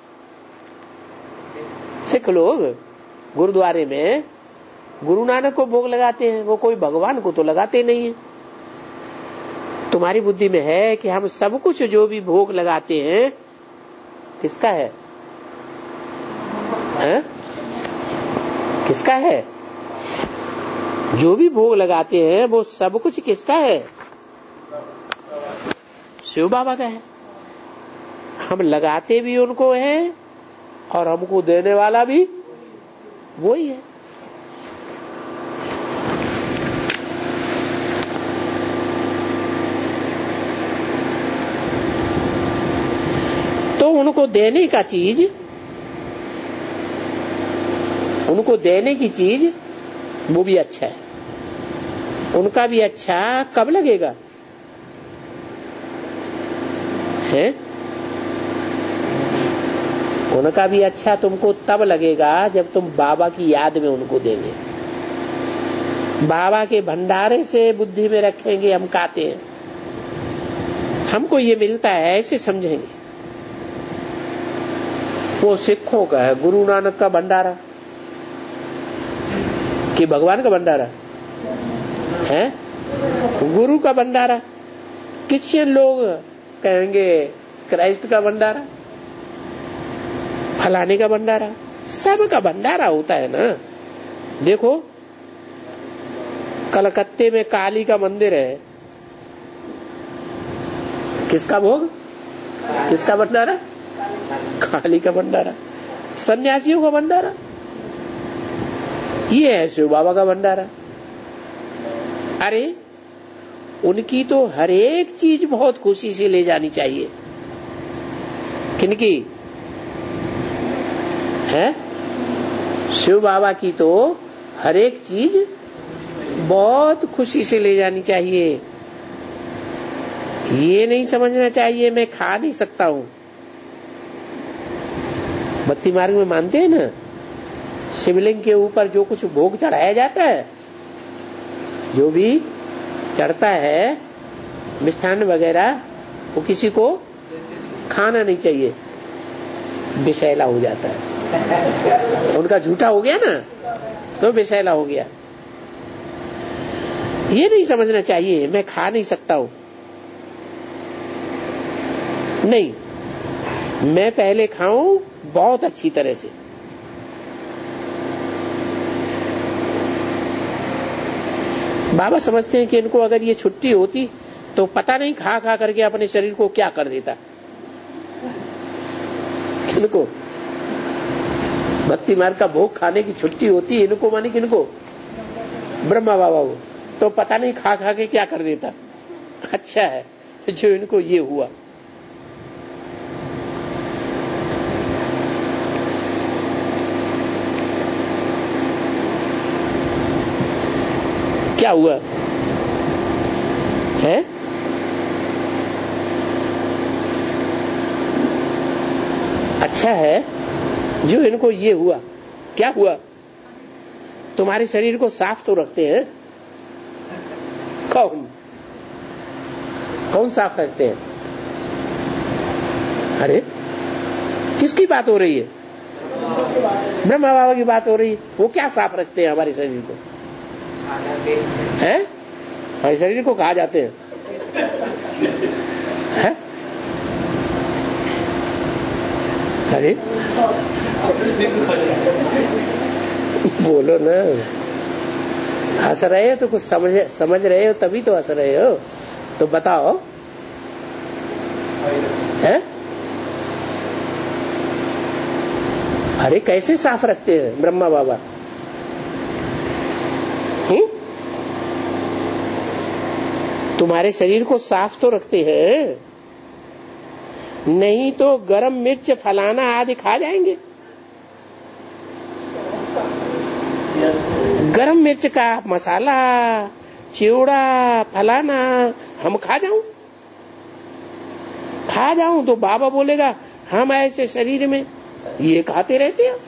[SPEAKER 1] सिख लोग गुरुद्वारे में गुरु नानक को भोग लगाते हैं, वो कोई भगवान को तो लगाते नहीं है। तुम्हारी बुद्धि में है कि हम सब कुछ जो भी भोग लगाते हैं किसका है? किसका है? जो भी भोग लगाते हैं वो सब कुछ किसका है? शिव बाबा का है। हम लगाते भी उनको हैं और हमको देने वाला भी वही है। तो उनको देने का चीज, उनको देने की चीज वो भी अच्छा है। उनका भी अच्छा कब लगेगा है? उनका भी अच्छा तुमको तब लगेगा जब तुम बाबा की याद में उनको देंगे, बाबा के भंडारे से बुद्धि में रखेंगे। हम खाते हैं, हमको ये मिलता है, ऐसे समझेंगे। वो सिखों का है, गुरु नानक का भंडारा कि भगवान का भंडारा है? गुरु का भंडारा। क्रिश्चियन लोग कहेंगे क्राइस्ट का भंडारा, फलाने का भंडारा। सब का भंडारा होता है ना। देखो कलकत्ते में काली का मंदिर है, किसका भोग, किसका भंडारा? काली का भंडारा। सन्यासियों का भंडारा ये है शिव बाबा का भंडारा। अरे उनकी तो हर एक चीज बहुत खुशी से ले जानी चाहिए। किनकी है? शिव बाबा की तो हर एक चीज बहुत खुशी से ले जानी चाहिए। ये नहीं समझना चाहिए मैं खा नहीं सकता हूं। बत्ती मार्ग में मानते हैं ना, शिवलिंग के ऊपर जो कुछ भोग चढ़ाया जाता है, जो भी चढ़ता है मिष्ठान वगैरह, वो किसी को खाना नहीं चाहिए, विषैला हो जाता है। उनका झूठा हो गया ना तो विषैला हो गया। ये नहीं समझना चाहिए मैं खा नहीं सकता हूं। नहीं, मैं पहले खाऊं बहुत अच्छी तरह से। बाबा समझते हैं कि इनको अगर ये छुट्टी होती तो पता नहीं खा खा करके अपने शरीर को क्या कर देता। किनको भक्ति मार्ग का भोग खाने की छुट्टी होती, इनको माने किनको, ब्रह्मा बाबा को, तो पता नहीं खा खा के क्या कर देता। अच्छा है जो इनको ये हुआ। क्या हुआ है? अच्छा है जो इनको ये हुआ। क्या हुआ? तुम्हारे शरीर को साफ तो रखते हैं। कौन कौन साफ रखते हैं? अरे किसकी बात हो रही है? ब्रह्मा बाबा की बात हो रही है। वो क्या साफ रखते हैं हमारे शरीर को? हैं? हमारे शरीर को कहा जाते हैं है? अरे बोलो ना, हंस रहे हो तो कुछ समझ रहे हो तभी तो हंस रहे हो। तो बताओ है? अरे कैसे साफ रखते हैं ब्रह्मा बाबा? तुम्हारे शरीर को साफ तो रखते हैं, नहीं तो गरम मिर्च फलाना आदि खा जाएंगे। गरम मिर्च का मसाला, चिवड़ा, फलाना हम खा जाऊं तो बाबा बोलेगा हम ऐसे शरीर में ये खाते रहते हो,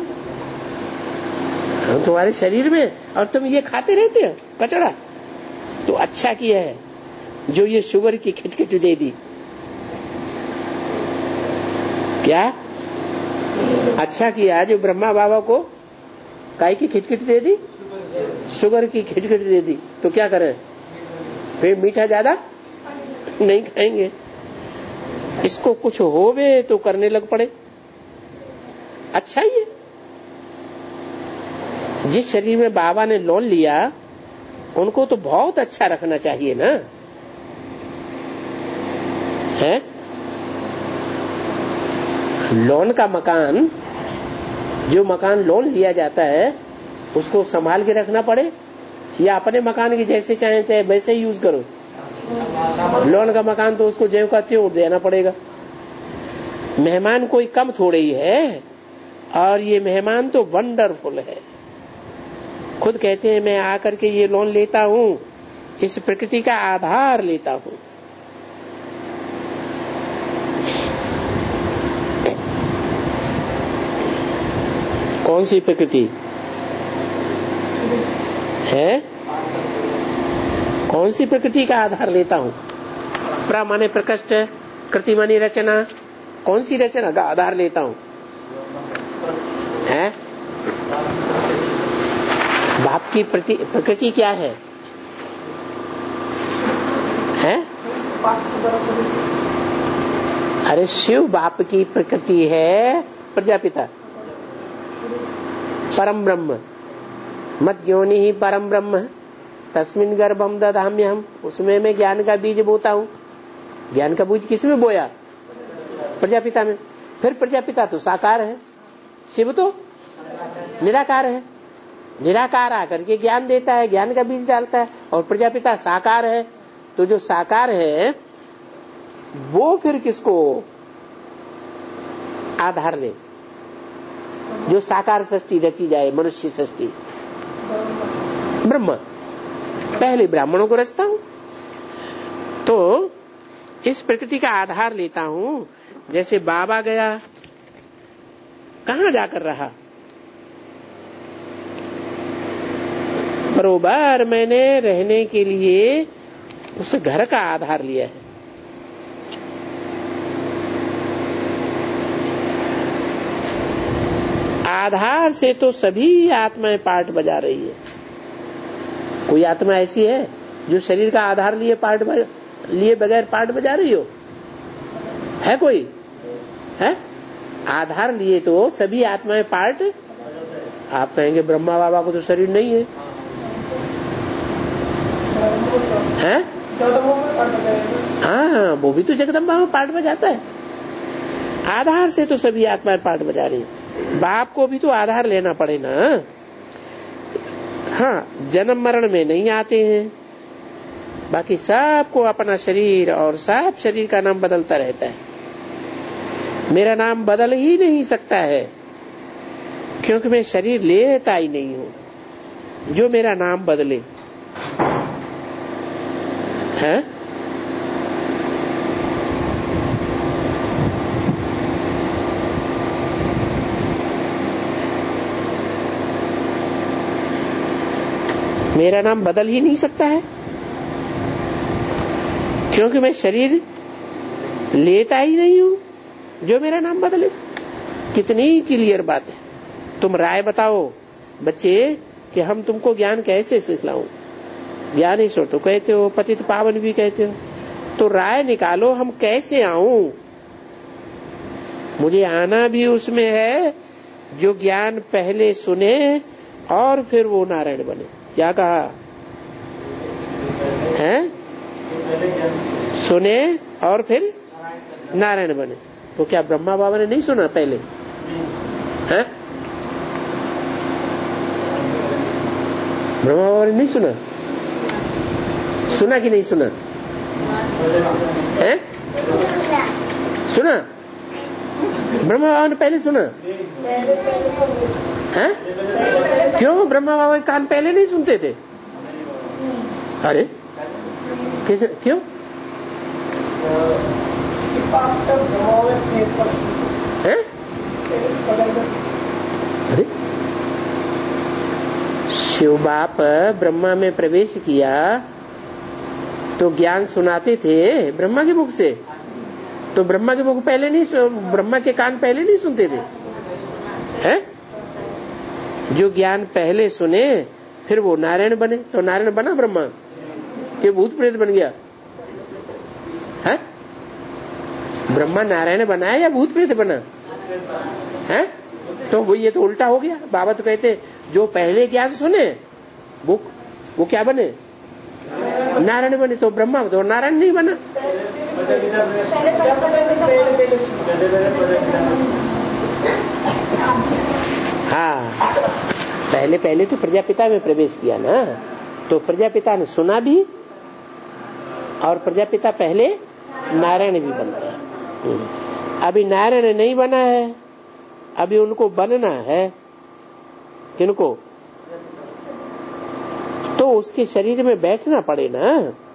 [SPEAKER 1] हम तुम्हारे शरीर में और तुम ये खाते रहते हो कचड़ा। तो अच्छा किया है जो ये शुगर की खिटखिट दे दी। क्या अच्छा किया जो ब्रह्मा बाबा को काय की खिटखिट दे दी, शुगर की खिटखिट दे दी। तो क्या करें, फिर मीठा ज्यादा नहीं खाएंगे। इसको कुछ होवे तो करने लग पड़े। अच्छा ही है। जिस शरीर में बाबा ने लोन लिया उनको तो बहुत अच्छा रखना चाहिए ना है? लोन का मकान, जो मकान लोन लिया जाता है उसको संभाल के रखना पड़े या अपने मकान की जैसे चाहे वैसे ही यूज करो। लोन का मकान तो उसको ज्यों का त्यों देना पड़ेगा। मेहमान कोई कम थोड़े ही है, और ये मेहमान तो वंडरफुल है। खुद कहते हैं मैं आकर के ये लोन लेता हूँ, इस प्रकृति का आधार लेता हूँ। कौन सी प्रकृति है? कौन सी प्रकृति का आधार लेता हूँ? प्रा माने प्रकृष्ट, कृति माने रचना। कौन सी रचना का आधार लेता हूँ? है बाप की प्रकृति क्या है? अरे शिव बाप की प्रकृति है प्रजापिता, परम ब्रह्म। मत योनि ही परम ब्रह्म तस्मिन गर्भम दधाम्यहम्। उसमें मैं ज्ञान का बीज बोता हूँ। ज्ञान का बीज किसमें बोया? प्रजापिता में। फिर प्रजापिता तो साकार है, शिव तो निराकार है। निराकार आकर के ज्ञान देता है, ज्ञान का बीज डालता है, और प्रजापिता साकार है। तो जो साकार है वो फिर किसको आधार ले? जो साकार सृष्टि रची जाए, मनुष्य सृष्टि, ब्रह्म। पहले ब्राह्मणों को रचता हूं, तो इस प्रकृति का आधार लेता हूं। जैसे बाबा गया, कहां जाकर रहा? बरोबर मैंने रहने के लिए उस घर का आधार लिया है। आधार से तो सभी आत्माएं पार्ट बजा रही है। कोई आत्मा ऐसी है जो शरीर का आधार लिए बगैर पार्ट बजा रही हो? है कोई? है? आधार लिए तो सभी आत्माएं पार्ट। आप कहेंगे ब्रह्मा बाबा को तो शरीर नहीं है, हैं? हाँ, वो भी तो जगदम्बा में पार्ट बजाता है। आधार से तो सभी आत्माएं पार्ट बजा रही है। बाप को भी तो आधार लेना पड़े ना। हाँ, जन्म मरण में नहीं आते हैं, बाकी सबको अपना शरीर, और सब शरीर का नाम बदलता रहता है। मेरा नाम बदल ही नहीं सकता है, क्योंकि मैं शरीर लेता ही नहीं हूं। जो मेरा नाम बदले है, मेरा नाम बदल ही नहीं सकता है, क्योंकि मैं शरीर लेता ही नहीं हूं। जो मेरा नाम बदले, कितनी क्लियर बात है। तुम राय बताओ बच्चे कि हम तुमको ज्ञान कैसे सिखलाऊं? ज्ञानेश्वर तो कहते हो, पतित पावन भी कहते हो, तो राय निकालो हम कैसे आऊं? मुझे आना भी उसमें है जो ज्ञान पहले सुने और फिर वो नारायण बने। क्या कहा है? सुने और फिर नारायण बने। तो क्या ब्रह्मा बाबा ने नहीं सुना पहले? है? ब्रह्मा बाबा ने नहीं सुना? सुना कि नहीं सुना? है? सुना? ब्रह्मा बाबा ने पहले सुना है? क्यों ब्रह्मा बाबा के कान पहले नहीं सुनते थे? अरे कैसे? क्यों? है? अरे शिव बाप ब्रह्मा में प्रवेश किया तो ज्ञान सुनाते थे ब्रह्मा के मुख से। तो ब्रह्मा के मुख पहले नहीं, ब्रह्मा के कान पहले नहीं सुनते थे? है? जो ज्ञान पहले सुने फिर वो नारायण बने। तो नारायण बना ब्रह्मा कि भूत प्रेत बन गया? है? ब्रह्मा नारायण बना या भूत प्रेत बना? है? तो वो ये तो उल्टा हो गया। बाबा तो कहते जो पहले ज्ञान सुने वो क्या बने? नारायण बने। तो ब्रह्मा तो नारायण नहीं बना। हाँ, पहले तो प्रजापिता में प्रवेश किया ना, तो प्रजापिता ने सुना भी, और प्रजापिता पहले नारायण भी बनता है। अभी नारायण नहीं बना है, अभी उनको बनना है। किनको? तो उसके शरीर में बैठना पड़े ना।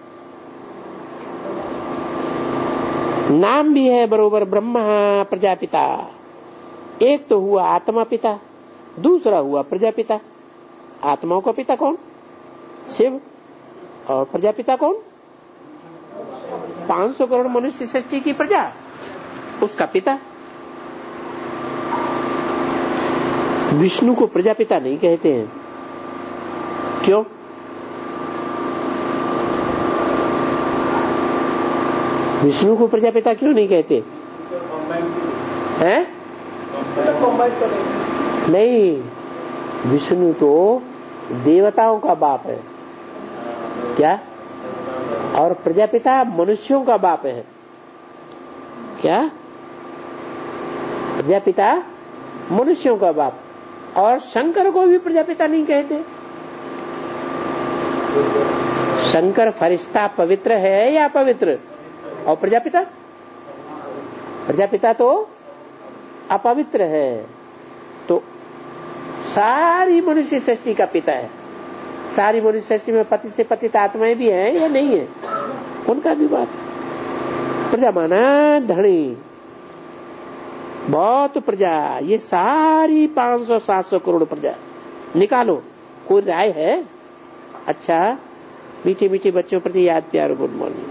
[SPEAKER 1] नाम भी है बरोबर ब्रह्मा प्रजापिता। एक तो हुआ आत्मा पिता, दूसरा हुआ प्रजापिता। आत्माओं का पिता कौन? शिव। और प्रजापिता कौन? 500 करोड़ मनुष्य सृष्टि की प्रजा, उसका पिता। विष्णु को प्रजापिता नहीं कहते हैं। क्यों? विष्णु को प्रजापिता क्यों नहीं कहते हैं? नहीं, विष्णु तो देवताओं का बाप है। क्या? और प्रजापिता मनुष्यों का बाप है। क्या? प्रजापिता मनुष्यों का बाप। और शंकर को भी प्रजापिता नहीं कहते। शंकर फरिश्ता पवित्र है या अपवित्र? और प्रजापिता? प्रजापिता तो अपवित्र है। तो सारी मनुष्य सृष्टि का पिता है। सारी मनुष्य सृष्टि में पति से पतित आत्माएं भी हैं या नहीं है? उनका भी बात। प्रजा माना धनी, बहुत प्रजा। ये सारी 500-700 करोड़ प्रजा निकालो। कोई राय है? अच्छा, मीठे मीठे बच्चों प्रति याद प्यार, गुड मॉर्निंग।